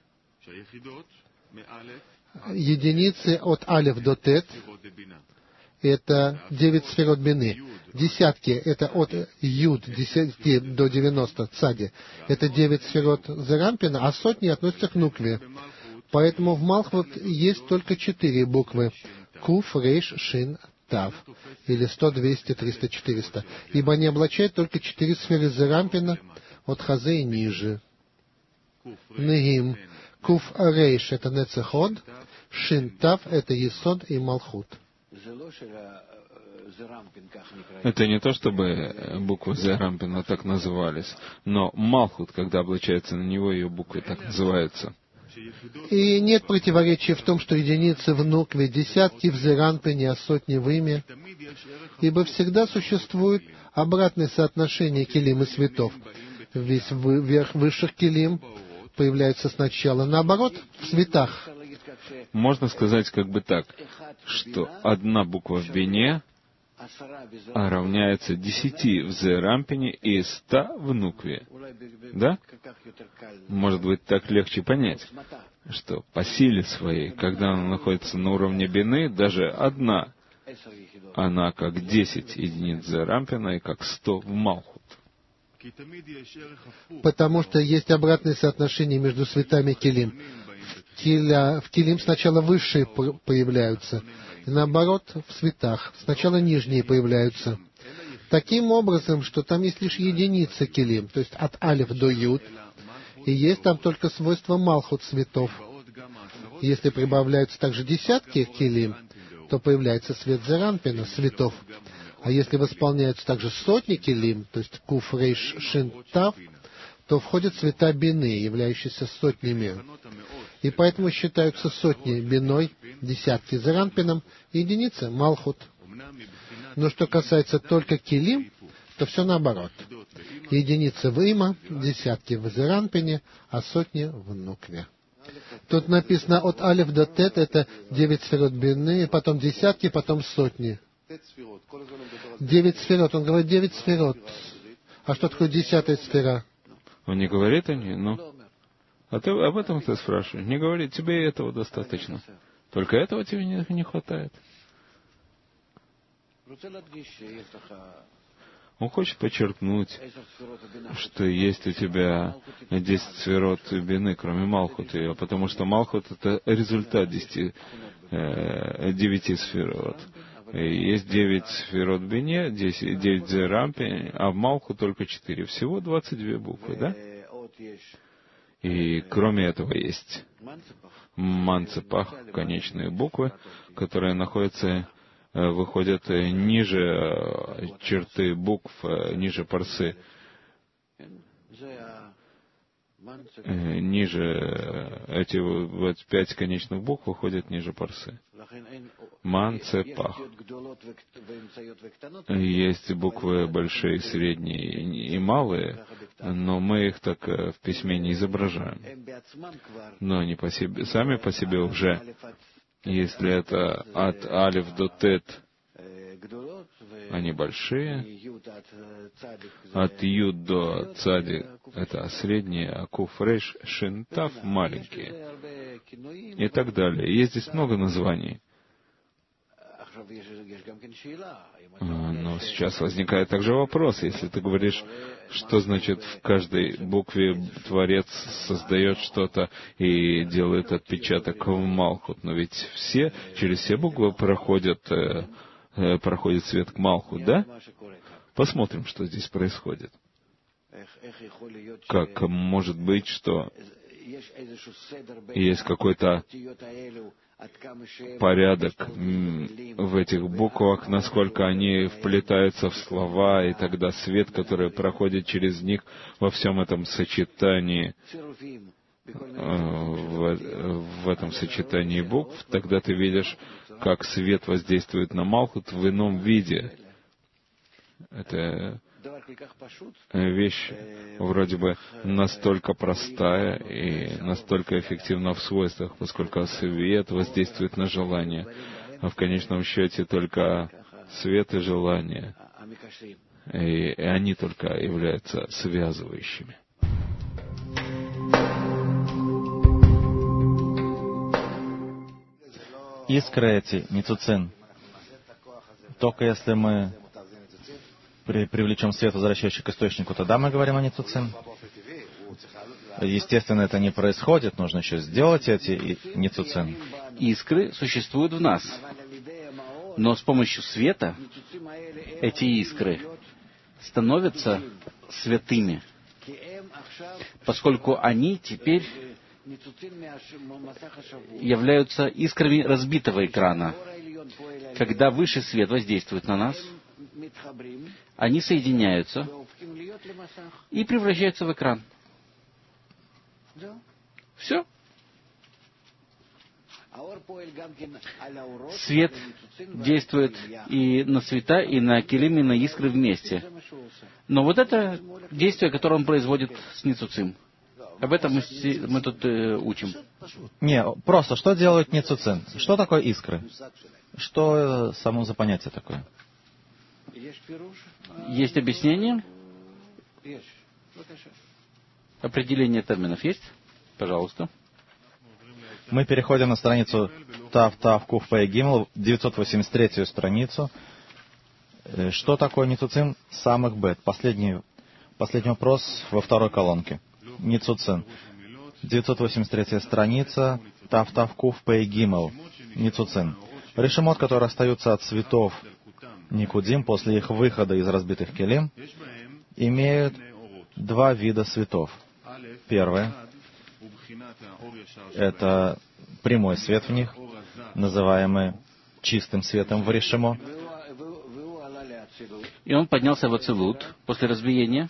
Единицы от алеф до тет — это девять сферот бины. Десятки — это от юд десяти до девяноста, цади. Это девять сферот Зеранпина, а сотни относятся к нукве. Поэтому в Малхут есть только четыре буквы: Куф, Рейш, Шин, Тав. Или сто, двести, триста, четыреста. Ибо они облачают только четыре сферы Зеранпина от Хазе и ниже. Негим. Куф, Рейш — это Нецеход. Шин, Тав — это Есод и Малхут. Это не то, чтобы буквы Зеранпина так назывались, но Малхут, когда облачается на него, ее буквы так называются. И нет противоречия в том, что единицы в нукве, десятки в Зеранпине, а сотни в име, ибо всегда существует обратное соотношение килим и светов. Весь верх высших килим появляется сначала, наоборот, в светах. Можно сказать как бы так, что одна буква в Бине равняется десяти в Зеранпине и ста в нукве. Да? Может быть, так легче понять, что по силе своей, когда она находится на уровне Бины, даже одна, она как десять единиц Зеранпина и как сто в Малхут. Потому что есть обратное соотношение между светами килим. В, киля, в килим сначала высшие появляются, и наоборот, в светах сначала нижние появляются. Таким образом, что там есть лишь единица килим, то есть от алиф до юд, и есть там только свойства Малхут светов. Если прибавляются также десятки килим, то появляется свет Зеранпина, светов. А если восполняются также сотни килим, то есть Куф, Рейш, Шин, Тав, то входят цвета Бины, являющиеся сотнями. И поэтому считаются сотни Биной, десятки Зеранпином и единицы Малхут. Но что касается только килим, то все наоборот. Единицы в Има, десятки в Зеранпине, а сотни в нукве. Тут написано от алеф до тет — это девять сферот Бины, потом десятки, потом сотни. Девять сферот. Он говорит девять сферот. А что такое десятая сфера? Он не говорит о ней, ну. А ты об этом ты спрашиваешь? Не говорит, тебе и этого достаточно. Только этого тебе не, не хватает. Он хочет подчеркнуть, что есть у тебя десять сферот Бины, кроме Малхута, потому что Малхут — это результат десяти, э, девяти сферот. И есть девять сферот Бине, девять Зеранпине, а в Малхут только четыре. Всего двадцать две буквы, да? И кроме этого есть Манцепах, конечные буквы, которые находятся, выходят ниже черты букв, ниже парсы ниже, эти вот пять конечных букв выходят ниже парсы. Ман, Це, Пах. Есть буквы большие, средние и малые, но мы их так в письме не изображаем. Но они по себе, сами по себе уже, если это от алиф до тет, они большие, от юд до цади это средние, а куф, рейш, шин, тав маленькие. И так далее. Есть здесь много названий. Но сейчас возникает также вопрос, если ты говоришь, что значит в каждой букве Творец создает что-то и делает отпечаток в Малхут, но ведь все, через все буквы проходят, э, проходит свет к Малхут, да? Посмотрим, что здесь происходит. Как может быть, что есть какой-то порядок в этих буквах, насколько они вплетаются в слова, и тогда свет, который проходит через них во всем этом сочетании, в, в этом сочетании букв, тогда ты видишь, как свет воздействует на Малхут в ином виде. Это вещь вроде бы настолько простая и настолько эффективна в свойствах, поскольку свет воздействует на желание, а в конечном счете только свет и желание, и, и они только являются связывающими. Искры эти, ницуцин, только если мы При, привлечем свет, возвращающий к источнику, тогда мы говорим о ницуцин. Естественно, это не происходит, нужно еще сделать эти ницуцин. Искры существуют в нас, но с помощью света эти искры становятся святыми, поскольку они теперь являются искрами разбитого экрана. Когда высший свет воздействует на нас, они соединяются и превращаются в экран. Все. Свет действует и на цвета, и на килим, и на искры вместе. Но вот это действие, которое он производит с ницуцим. Об этом мы, мы тут э, учим. Не, просто что делает ницуцин? Что такое искры? Что само за понятие такое? Есть объяснение? Определение терминов есть? Пожалуйста. Мы переходим на страницу Тав Тав Куф Пэй Гимл, девятьсот восемьдесят третью страницу. Что такое ницуцин самых бет? Последний, последний вопрос во второй колонке. Ницуцин. девятьсот восемьдесят третья страница, Тав Тав Куф Пэй Гимл. Ницуцин. Решемот, которые остаются от цветов Никудим после их выхода из разбитых келим, имеют два вида светов. Первое — это прямой свет в них, называемый чистым светом в решемо. И он поднялся в Ацилут после разбиения.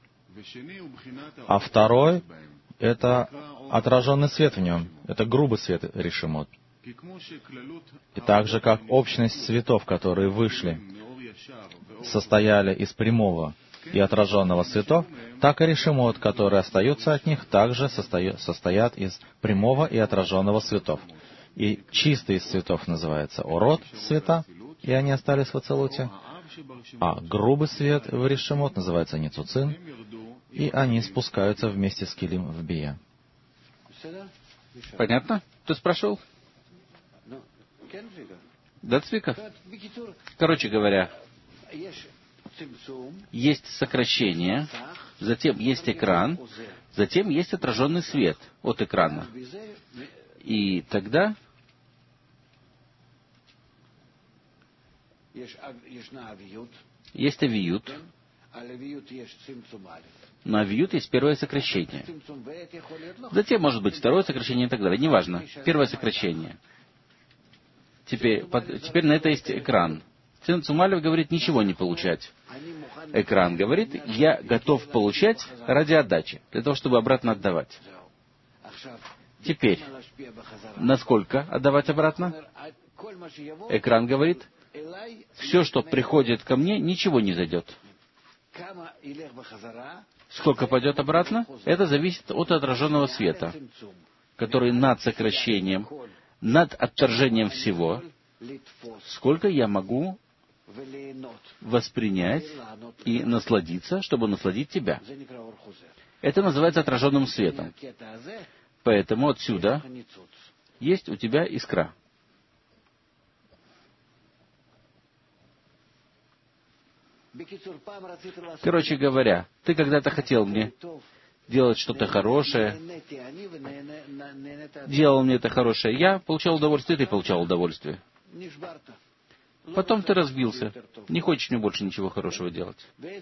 А второй — это отраженный свет в нем. Это грубый свет решемот. И так же, как общность светов, которые вышли, состояли из прямого и отраженного светов, так и решемот, которые остаются от них, также состоят, состоят из прямого и отраженного светов. И чистый из цветов называется орот, цвета, и они остались в Ацилуте. А грубый свет в решемот называется ницуцин, и они спускаются вместе с килим в бия. Понятно? Ты спрашивал? Да, Цвика? Короче говоря, есть сокращение, затем есть экран, затем есть отраженный свет от экрана. И тогда есть авиют. На авиют есть первое сокращение. Затем может быть второе сокращение и так далее. Неважно. Первое сокращение. Теперь, под, теперь на это есть экран. Цин Цумалев говорит, ничего не получать. Экран говорит, я готов получать ради отдачи, для того, чтобы обратно отдавать. Теперь, насколько отдавать обратно? Экран говорит, все, что приходит ко мне, ничего не зайдет. Сколько пойдет обратно? Это зависит от отраженного света, который над сокращением, над отторжением всего, сколько я могу воспринять и насладиться, чтобы насладить тебя. Это называется отраженным светом. Поэтому отсюда есть у тебя искра. Короче говоря, ты когда-то хотел мне делать что-то хорошее, делал мне это хорошее, я получал удовольствие, ты получал удовольствие. Потом ты разбился, не хочешь мне больше ничего хорошего делать.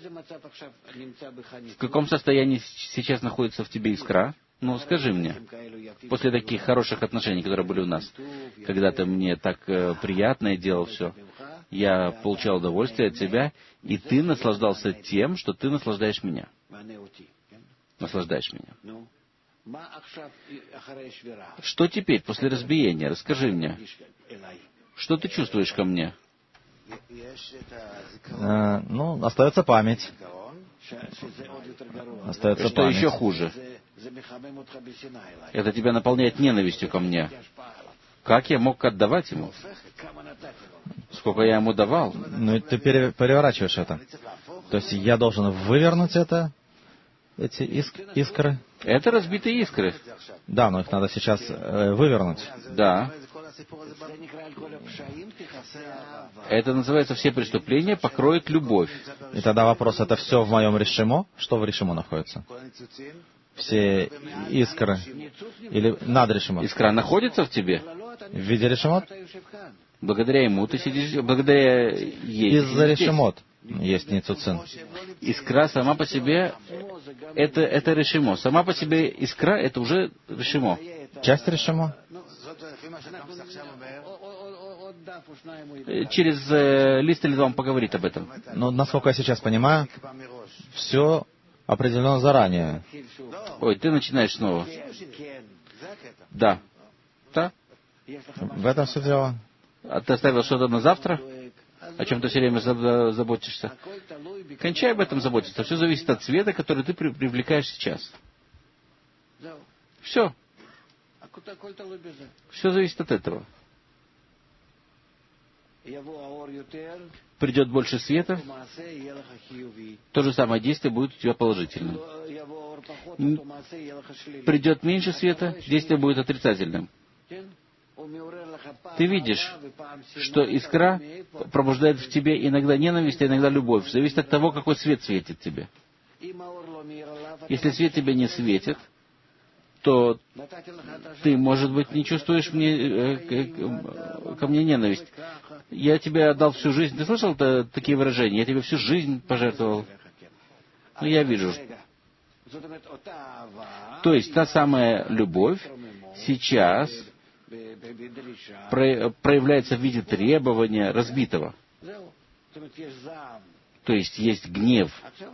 В каком состоянии сейчас находится в тебе искра? Ну, скажи мне, после таких хороших отношений, которые были у нас, когда ты мне так э, приятно и делал все, я получал удовольствие от тебя, и ты наслаждался тем, что ты наслаждаешь меня. Наслаждаешь меня. Что теперь, после разбиения? Расскажи мне. Что ты чувствуешь ко мне? Э, ну, остается память. Остается Что память. еще хуже? Это тебя наполняет ненавистью ко мне. Как я мог отдавать ему? Сколько я ему давал? Ну, и ты пере- переворачиваешь это. То есть я должен вывернуть это, эти иск- искры? Это разбитые искры. Да, но их надо сейчас э, вывернуть. Да. Это называется «все преступления покроет любовь». И тогда вопрос, это все в моем решимо? Что в решимо находится? Все искры? Или над решимо? Искра находится в тебе. В виде решимот? Благодаря ему ты сидишь, благодаря ей. Из-за ты сидишь решимот есть ницуцин. Искра сама по себе, это, это решимо. Сама по себе искра, это уже решимо. Часть решимо? Через э, лист или два он поговорит об этом. Но, насколько я сейчас понимаю, все определено заранее. Ой, ты начинаешь снова. Да. Да? В этом все дело. А ты оставил что-то на завтра? О чем ты все время заботишься? Кончай об этом заботиться. Все зависит от цвета, который ты при- привлекаешь сейчас. Все. Все зависит от этого. Придет больше света, то же самое действие будет у тебя положительным. Придет меньше света, действие будет отрицательным. Ты видишь, что искра пробуждает в тебе иногда ненависть, а иногда любовь. Зависит от того, какой свет светит тебе. Если свет тебе не светит, то ты, может быть, не чувствуешь мне, э, ко мне ненависть. Я тебе отдал всю жизнь. Ты слышал -то, такие выражения? Я тебе всю жизнь пожертвовал. Ну, я вижу. То есть, та самая любовь сейчас проявляется в виде требования разбитого. То есть, есть гнев.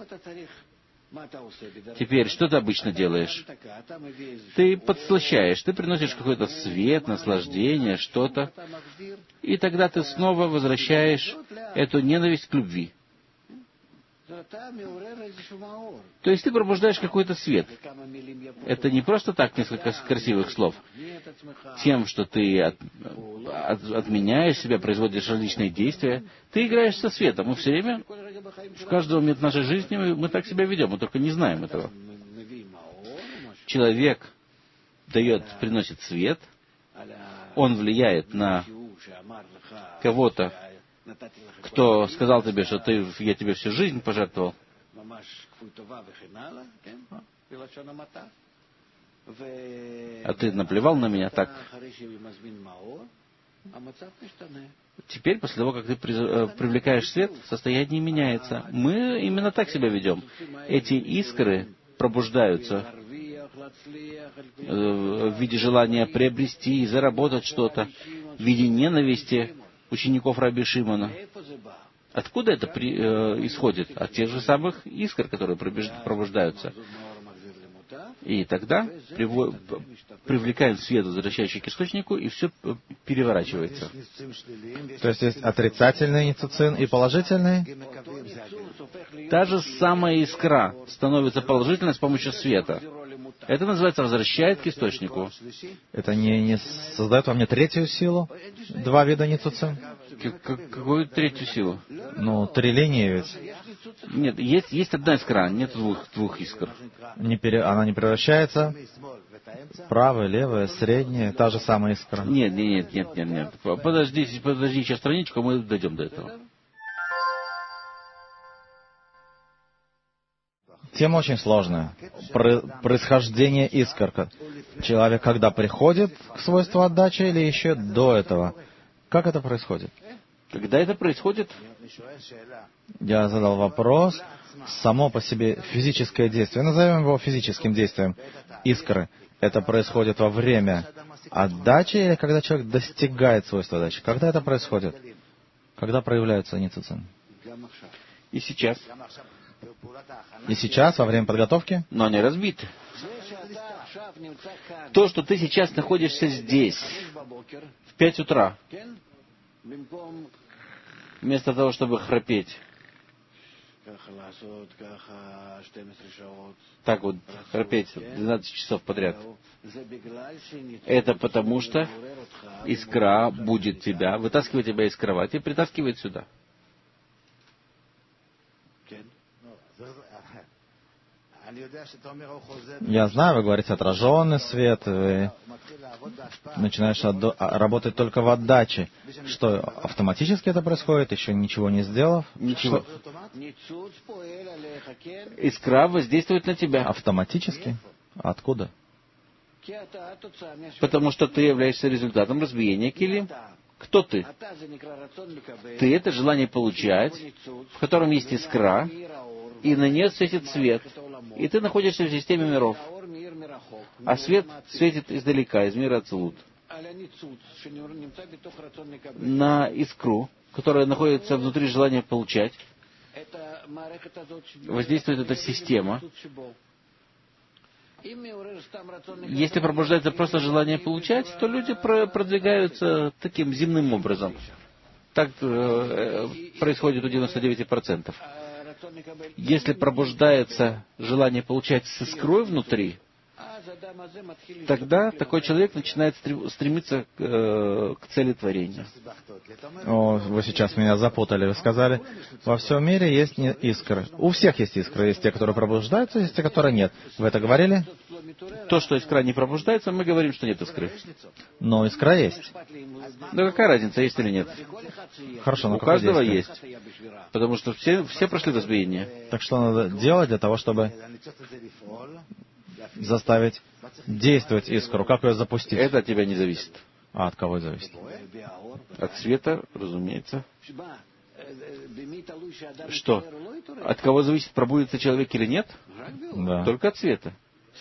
Теперь, что ты обычно делаешь? Ты подслащаешь, ты приносишь какой-то свет, наслаждение, что-то, и тогда ты снова возвращаешь эту ненависть к любви. То есть ты пробуждаешь какой-то свет. Это не просто так несколько красивых слов. Тем, что ты от, от, отменяешь себя, производишь различные действия, ты играешь со светом. Мы все время, в каждый момент нашей жизни мы, мы так себя ведем, мы только не знаем этого. Человек дает, приносит свет, он влияет на кого-то, кто сказал тебе, что ты, я тебе всю жизнь пожертвовал. А ты наплевал на меня так. Теперь, после того, как ты привлекаешь свет, состояние меняется. Мы именно так себя ведем. Эти искры пробуждаются в виде желания приобрести, заработать что-то, в виде ненависти учеников Раби Шимона. Откуда это при, э, исходит? От тех же самых искр, которые пробуждаются. И тогда приво... привлекаем свет, возвращающий к источнику, и все переворачивается. То есть есть отрицательный ницуцин и положительный? Та же самая искра становится положительной с помощью света. Это называется возвращает к источнику. Это не, не создает во мне третью силу? Два вида ницуцин? Какую третью силу? Ну, три линии ведь. Нет, есть, есть одна искра, нет двух, двух искр. Не пере... Она не превращается? Правая, левая, средняя, та же самая искра? Нет, нет, нет, нет, нет. Подождите, подожди сейчас страничку, мы дойдем до этого. Тема очень сложная. Про... Происхождение искр. Человек когда приходит к свойству отдачи или еще до этого? Как это происходит? Когда это происходит? Я задал вопрос. Само по себе физическое действие, назовем его физическим действием, искры, это происходит во время отдачи или когда человек достигает свойства отдачи? Когда это происходит? Когда проявляется ницуцин? И сейчас. И сейчас, во время подготовки? Но они разбиты. То, что ты сейчас находишься здесь, в пять утра, вместо того, чтобы храпеть, так вот, храпеть двенадцать часов подряд, это потому что искра будет тебя, вытаскивает тебя из кровати, притаскивает сюда. Я знаю, вы говорите отраженный свет, вы начинаешь отда- работать только в отдаче. Что, автоматически это происходит, еще ничего не сделав? Ничего. Искра воздействует на тебя. Автоматически? Откуда? Потому что ты являешься результатом разбиения килим. Кто ты? Ты — это желание получать, в котором есть искра, и на нее светит свет. И ты находишься в системе миров. А свет светит издалека, из мира Ацилут. На искру, которая находится внутри желания получать, воздействует эта система. Если пробуждается просто желание получать, то люди продвигаются таким земным образом. Так э, происходит у девяноста девяти процентов. Если пробуждается желание получать с искрой внутри, тогда такой человек начинает стремиться к, э, к цели творения. О, вы сейчас меня запутали. Вы сказали, во всем мире есть искры. У всех есть искры. Есть те, которые пробуждаются, есть те, которые нет. Вы это говорили? То, что искра не пробуждается, мы говорим, что нет искры. Но искра есть. Да какая разница, есть или нет? Хорошо, но у каждого действие? есть. Потому что все, все прошли разбиение. Так что надо делать для того, чтобы заставить действовать искру? Как ее запустить? Это от тебя не зависит. А от кого это зависит? От света, разумеется. Что? От кого зависит, пробудится человек или нет? Да. Только от света.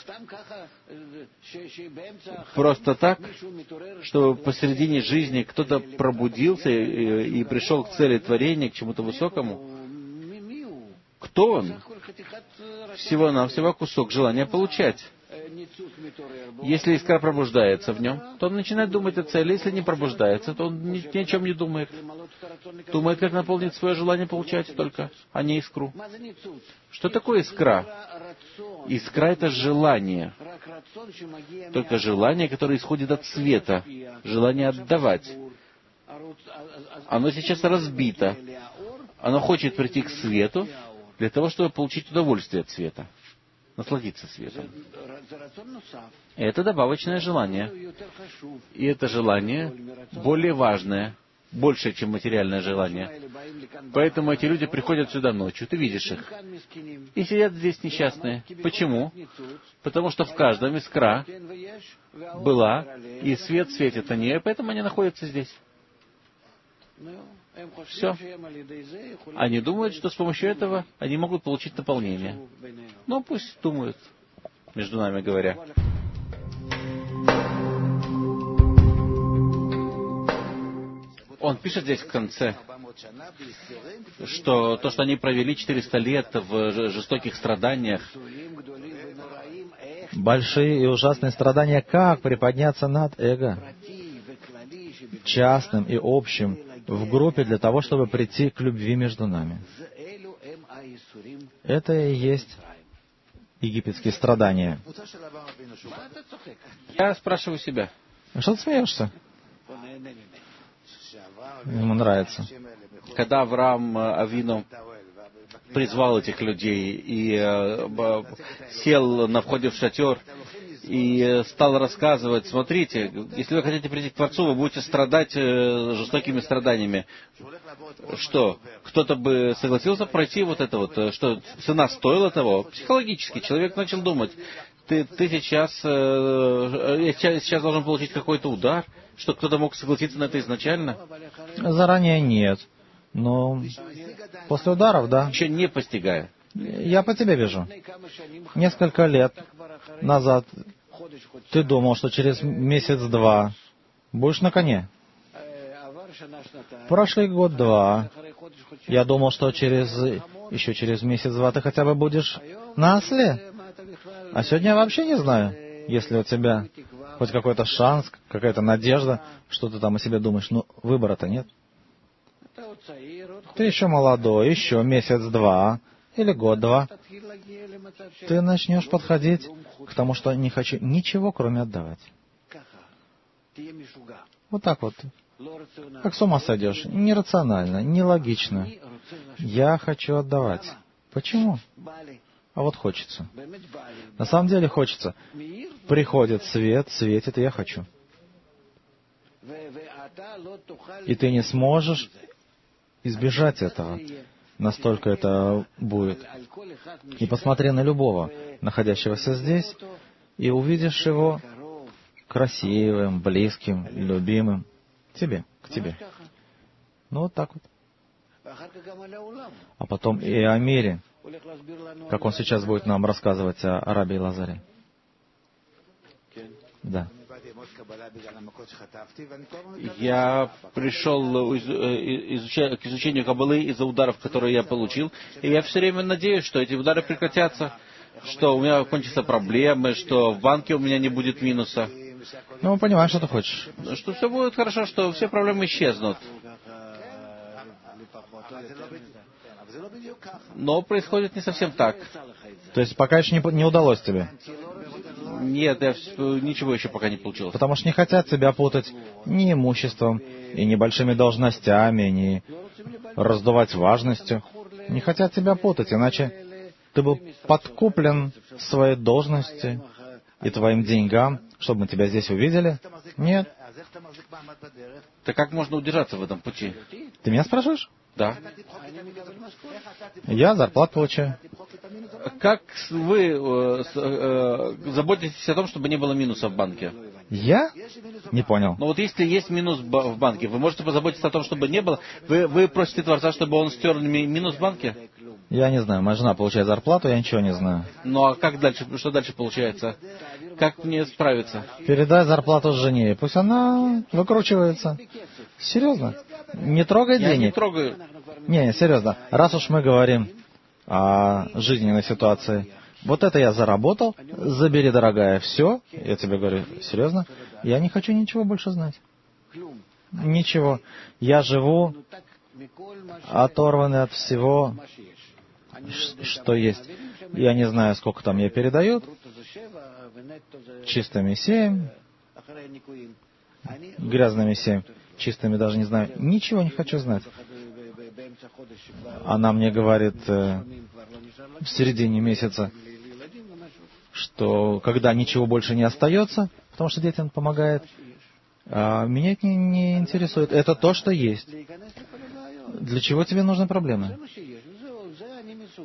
Просто так, чтобы посередине жизни кто-то пробудился и, и пришел к цели творения, к чему-то высокому. Кто он? Всего-навсего кусок желания получать. Если искра пробуждается в нем, то он начинает думать о цели. Если не пробуждается, то он ни, ни о чем не думает. Думает, как наполнить свое желание получать только, а не искру. Что такое искра? Искра — это желание. Только желание, которое исходит от света. Желание отдавать. Оно сейчас разбито. Оно хочет прийти к свету для того, чтобы получить удовольствие от света. Насладиться светом. Это добавочное желание. И это желание более важное, больше, чем материальное желание. Поэтому эти люди приходят сюда ночью, ты видишь их, и сидят здесь несчастные. Почему? Потому что в каждом искра была, и свет светит на нее, поэтому они находятся здесь. Все. Они думают, что с помощью этого они могут получить наполнение. Ну, пусть думают, между нами говоря. Он пишет здесь в конце, что то, что они провели четыреста лет в жестоких страданиях, большие и ужасные страдания, как приподняться над эго, частным и общим, в группе для того, чтобы прийти к любви между нами. Это и есть египетские страдания. Я спрашиваю себя. Что ты смеешься? Ему нравится. Когда Авраам Авину призвал этих людей и э, сел на входе в шатер и стал рассказывать: смотрите, если вы хотите прийти к Творцу, вы будете страдать э, жестокими страданиями. Что? Кто-то бы согласился пройти вот это вот? Что, цена стоила того? Психологически человек начал думать: ты, ты сейчас, э, я сейчас должен получить какой-то удар, что кто-то мог согласиться на это изначально? Заранее нет. Но после ударов, да. Еще не постигая. Я по тебе вижу. Несколько лет назад ты думал, что через месяц-два будешь на коне. Прошлый год-два я думал, что через еще через месяц-два ты хотя бы будешь на осле. А сегодня я вообще не знаю, если у тебя хоть какой-то шанс, какая-то надежда, что ты там о себе думаешь. Ну, выбора-то нет. Ты еще молодой, еще месяц-два или год-два. Ты начнешь подходить к тому, что не хочу ничего, кроме отдавать. Вот так вот. Как с ума сойдешь. Нерационально, нелогично. Я хочу отдавать. Почему? А вот хочется. На самом деле хочется. Приходит свет, светит, и я хочу. И ты не сможешь избежать этого. Настолько это будет. И посмотри на любого, находящегося здесь, и увидишь его красивым, близким, любимым. Тебе, к тебе. Ну, вот так вот. А потом и о мире, как он сейчас будет нам рассказывать о Раби Лазаре. Да. Я пришел изуча... к изучению Каббалы из-за ударов, которые я получил, и я все время надеюсь, что эти удары прекратятся, что у меня кончатся проблемы, что в банке у меня не будет минуса. Ну, понимаешь, что ты хочешь. Что все будет хорошо, что все проблемы исчезнут. Но происходит не совсем так. То есть пока еще не, не удалось тебе? Нет, я ничего еще пока не получилось. Потому что не хотят тебя путать ни имуществом, и ни большими должностями, ни раздувать важностью. Не хотят тебя путать, иначе ты был подкуплен своей должности и твоим деньгам, чтобы мы тебя здесь увидели. Нет. Так как можно удержаться в этом пути? Ты меня спрашиваешь? Да. Я зарплату получаю. Как вы э, э, заботитесь о том, чтобы не было минуса в банке? Я? Не понял. Но вот если есть минус в банке, вы можете позаботиться о том, чтобы не было? Вы, вы просите Творца, чтобы он стер минус в банке? Я не знаю. Моя жена получает зарплату, я ничего не знаю. Ну а как дальше? Что дальше получается? Как мне справиться? Передай зарплату жене, пусть она выкручивается. Серьезно? Не трогай Я денег. не трогаю. Не, не, серьезно. Раз уж мы говорим о жизненной ситуации, вот это я заработал, забери, дорогая, все. Я тебе говорю, серьезно, я не хочу ничего больше знать. Ничего. Я живу оторванный от всего, что есть. Я не знаю, сколько там мне передают. Чистыми семь, грязными семь, чистыми даже не знаю. Ничего не хочу знать. Она мне говорит э, в середине месяца, что когда ничего больше не остается, потому что детям помогает, а меня это не, не интересует. Это то, что есть. Для чего тебе нужны проблемы?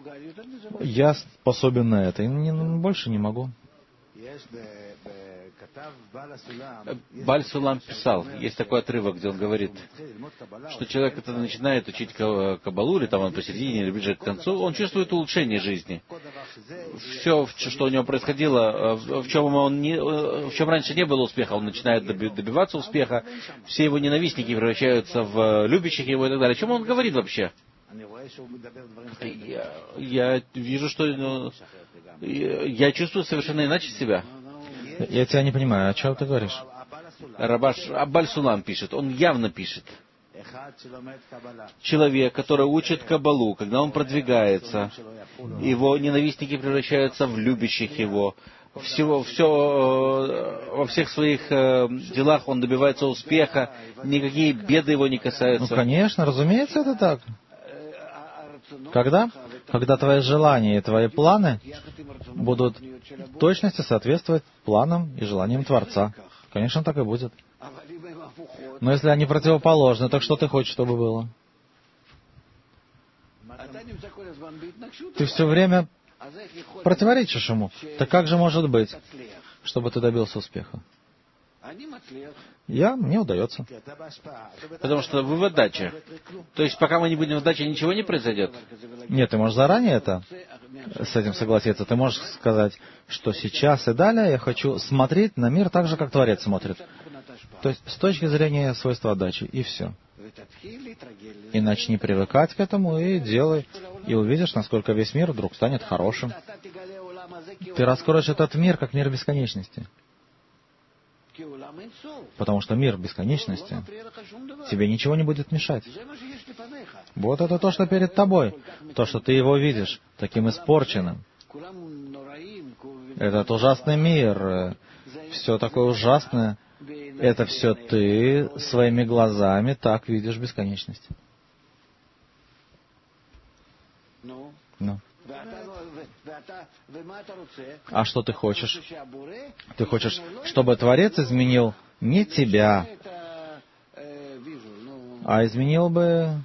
Я способен на это, и не, больше не могу. Баль Сулам писал, есть такой отрывок, где он говорит, что человек, когда начинает учить каббалу, или там он посередине, или ближе к концу, он чувствует улучшение жизни. Все, что у него происходило, в чем, он не, в чем раньше не было успеха, он начинает добиваться успеха, все его ненавистники превращаются в любящих его и так далее. О чем он говорит вообще? Я, я вижу, что... Ну, я чувствую совершенно иначе себя. Я тебя не понимаю, о чем ты говоришь? Рабаш Абаль Сулам пишет, он явно пишет. Человек, который учит каббалу, когда он продвигается, его ненавистники превращаются в любящих его. Всего, все, во всех своих делах он добивается успеха, никакие беды его не касаются. Ну, конечно, разумеется, это так. Когда? Когда твои желания и твои планы будут в точности соответствовать планам и желаниям Творца. Конечно, так и будет. Но если они противоположны, так что ты хочешь, чтобы было? Ты все время противоречишь ему. Так как же может быть, чтобы ты добился успеха? Я, мне удается. Потому что вы в отдаче. То есть, пока мы не будем в отдаче, ничего не произойдет? Нет, ты можешь заранее это, с этим согласиться. Ты можешь сказать, что сейчас и далее я хочу смотреть на мир так же, как Творец смотрит. То есть, с точки зрения свойства отдачи. И все. И начни привыкать к этому, и делай. И увидишь, насколько весь мир вдруг станет хорошим. Ты раскроешь этот мир, как мир бесконечности. Потому что мир бесконечности, тебе ничего не будет мешать. Вот это то, что перед тобой. То, что ты его видишь, таким испорченным. Этот ужасный мир, все такое ужасное. Это все ты своими глазами так видишь бесконечность. Ну. А что ты хочешь? Ты хочешь, чтобы Творец изменил не тебя, а изменил бы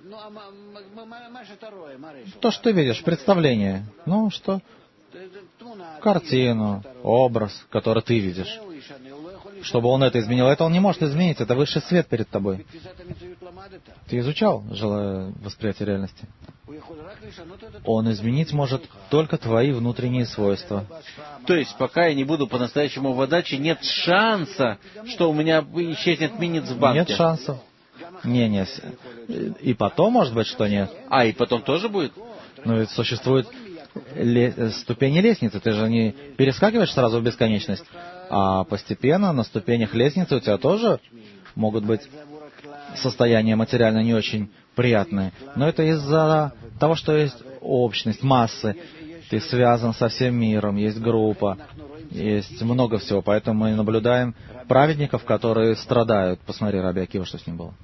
то, что ты видишь, представление. Ну, что? Картину, образ, который ты видишь. Чтобы он это изменил. Это он не может изменить, это высший свет перед тобой. Ты изучал желая восприятие реальности? Он изменить может только твои внутренние свойства. То есть, пока я не буду по-настоящему в отдаче, нет шанса, что у меня исчезнет минец в банке? Нет шансов. Не, не. И потом, может быть, что нет. А, и потом тоже будет? Но ведь существуют ле- ступени лестницы. Ты же не перескакиваешь сразу в бесконечность. А постепенно на ступенях лестницы у тебя тоже могут быть состояния материально не очень приятные. Но это из-за того, что есть общность, массы. Ты связан со всем миром, есть группа, есть много всего. Поэтому мы наблюдаем праведников, которые страдают. Посмотри, Раби Акива, что с ним было.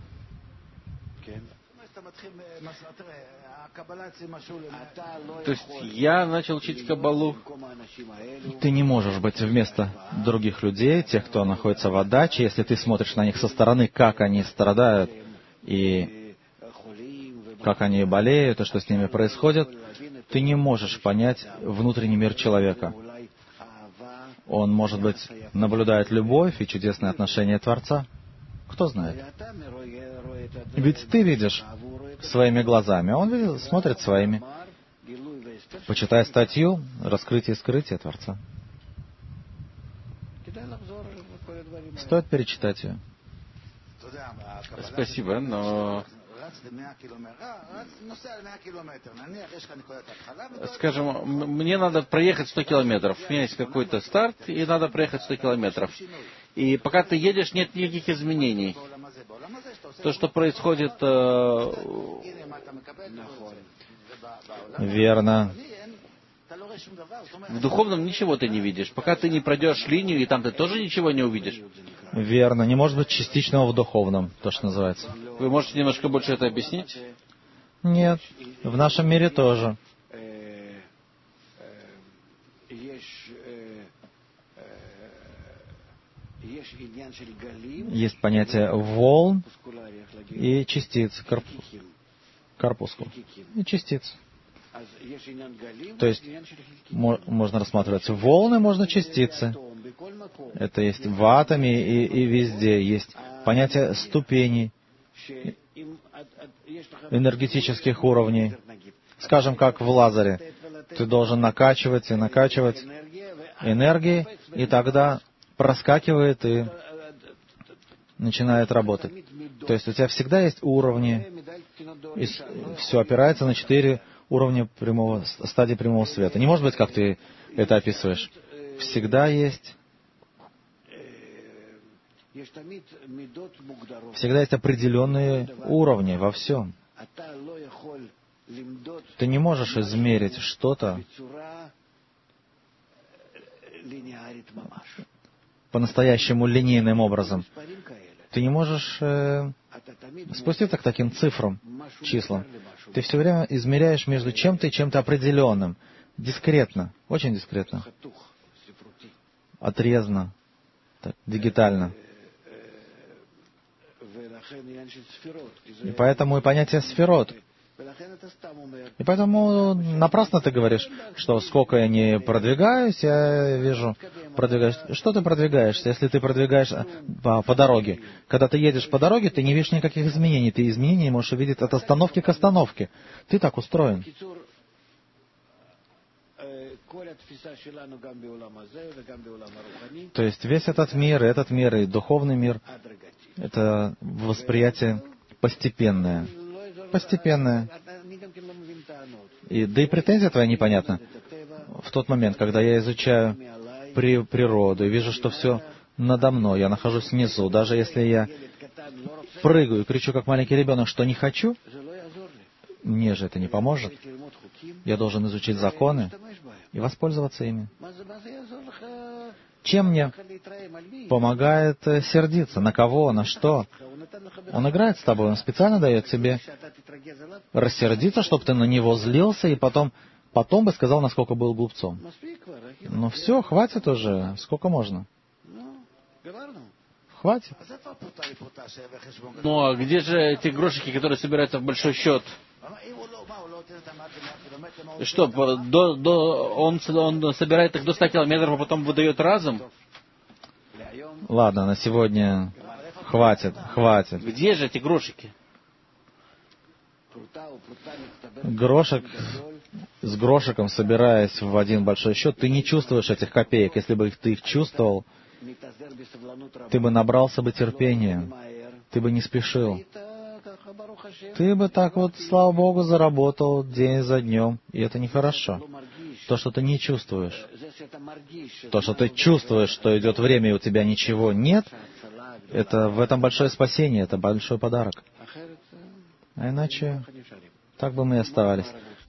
То есть я начал учить каббалу. Ты не можешь быть вместо других людей, тех, кто находится в отдаче, если ты смотришь на них со стороны, как они страдают и как они болеют, и что с ними происходит. Ты не можешь понять внутренний мир человека. Он, может быть, наблюдает любовь и чудесные отношения Творца. Кто знает? Ведь ты видишь своими глазами, а он видит, смотрит своими. Почитай статью «Раскрытие и скрытие Творца». Стоит перечитать ее. Спасибо, но... Скажем, мне надо проехать сто километров. У меня есть какой-то старт, и надо проехать сто километров. И пока ты едешь, нет никаких изменений. То, что происходит... Э... Верно. В духовном ничего ты не видишь. Пока ты не пройдешь линию, и там ты тоже ничего не увидишь. Верно. Не может быть частичного в духовном, то, что называется. Вы можете немножко больше это объяснить? Нет. В нашем мире тоже. Есть понятие волн и частиц, корп... корпускул. И частиц. То есть можно рассматривать волны, можно частицы. Это есть в атоме и, и везде. Есть понятие ступеней, энергетических уровней. Скажем, как в лазере. Ты должен накачивать и накачивать энергии, и тогда проскакивает и начинает работать. То есть у тебя всегда есть уровни, и все опирается на четыре уровня прямого, стадии прямого света. Не может быть, как ты это описываешь. Всегда есть, всегда есть определенные уровни во всем. Ты не можешь измерить что-то по-настоящему линейным образом. Ты не можешь э, спуститься к таким цифрам, числам. Ты все время измеряешь между чем-то и чем-то определенным. Дискретно, очень дискретно. Отрезно, так, дигитально. И поэтому и понятие сферот. И поэтому напрасно ты говоришь, что сколько я не продвигаюсь, я вижу, продвигаюсь. Что ты продвигаешься, если ты продвигаешься по, по дороге? Когда ты едешь по дороге, ты не видишь никаких изменений. Ты изменений можешь увидеть от остановки к остановке. Ты так устроен. То есть весь этот мир, этот мир и духовный мир, это восприятие постепенное. Постепенное. И, да и претензия твоя непонятна. В тот момент, когда я изучаю при, природу и вижу, что все надо мной, я нахожусь внизу, даже если я прыгаю и кричу, как маленький ребенок, что не хочу, мне же это не поможет. Я должен изучить законы и воспользоваться ими. Чем мне помогает сердиться? На кого? На что? Он играет с тобой, он специально дает тебе рассердиться, чтобы ты на него злился, и потом, потом бы сказал, насколько был глупцом. Ну все, хватит уже. Сколько можно? Хватит. Ну а где же эти грошики, которые собираются в большой счет? Что, до, до, он, он собирает их до ста километров, а потом выдает разом? Ладно, на сегодня хватит, хватит. Где же эти грошики? Грошек, с грошиком собираясь в один большой счет, ты не чувствуешь этих копеек. Если бы ты их чувствовал, ты бы набрался бы терпения, ты бы не спешил. Ты бы так вот, слава Богу, заработал день за днем, и это нехорошо. То, что ты не чувствуешь, то, что ты чувствуешь, что идет время, и у тебя ничего нет, это в этом большое спасение, это большой подарок. А иначе так бы мы и оставались.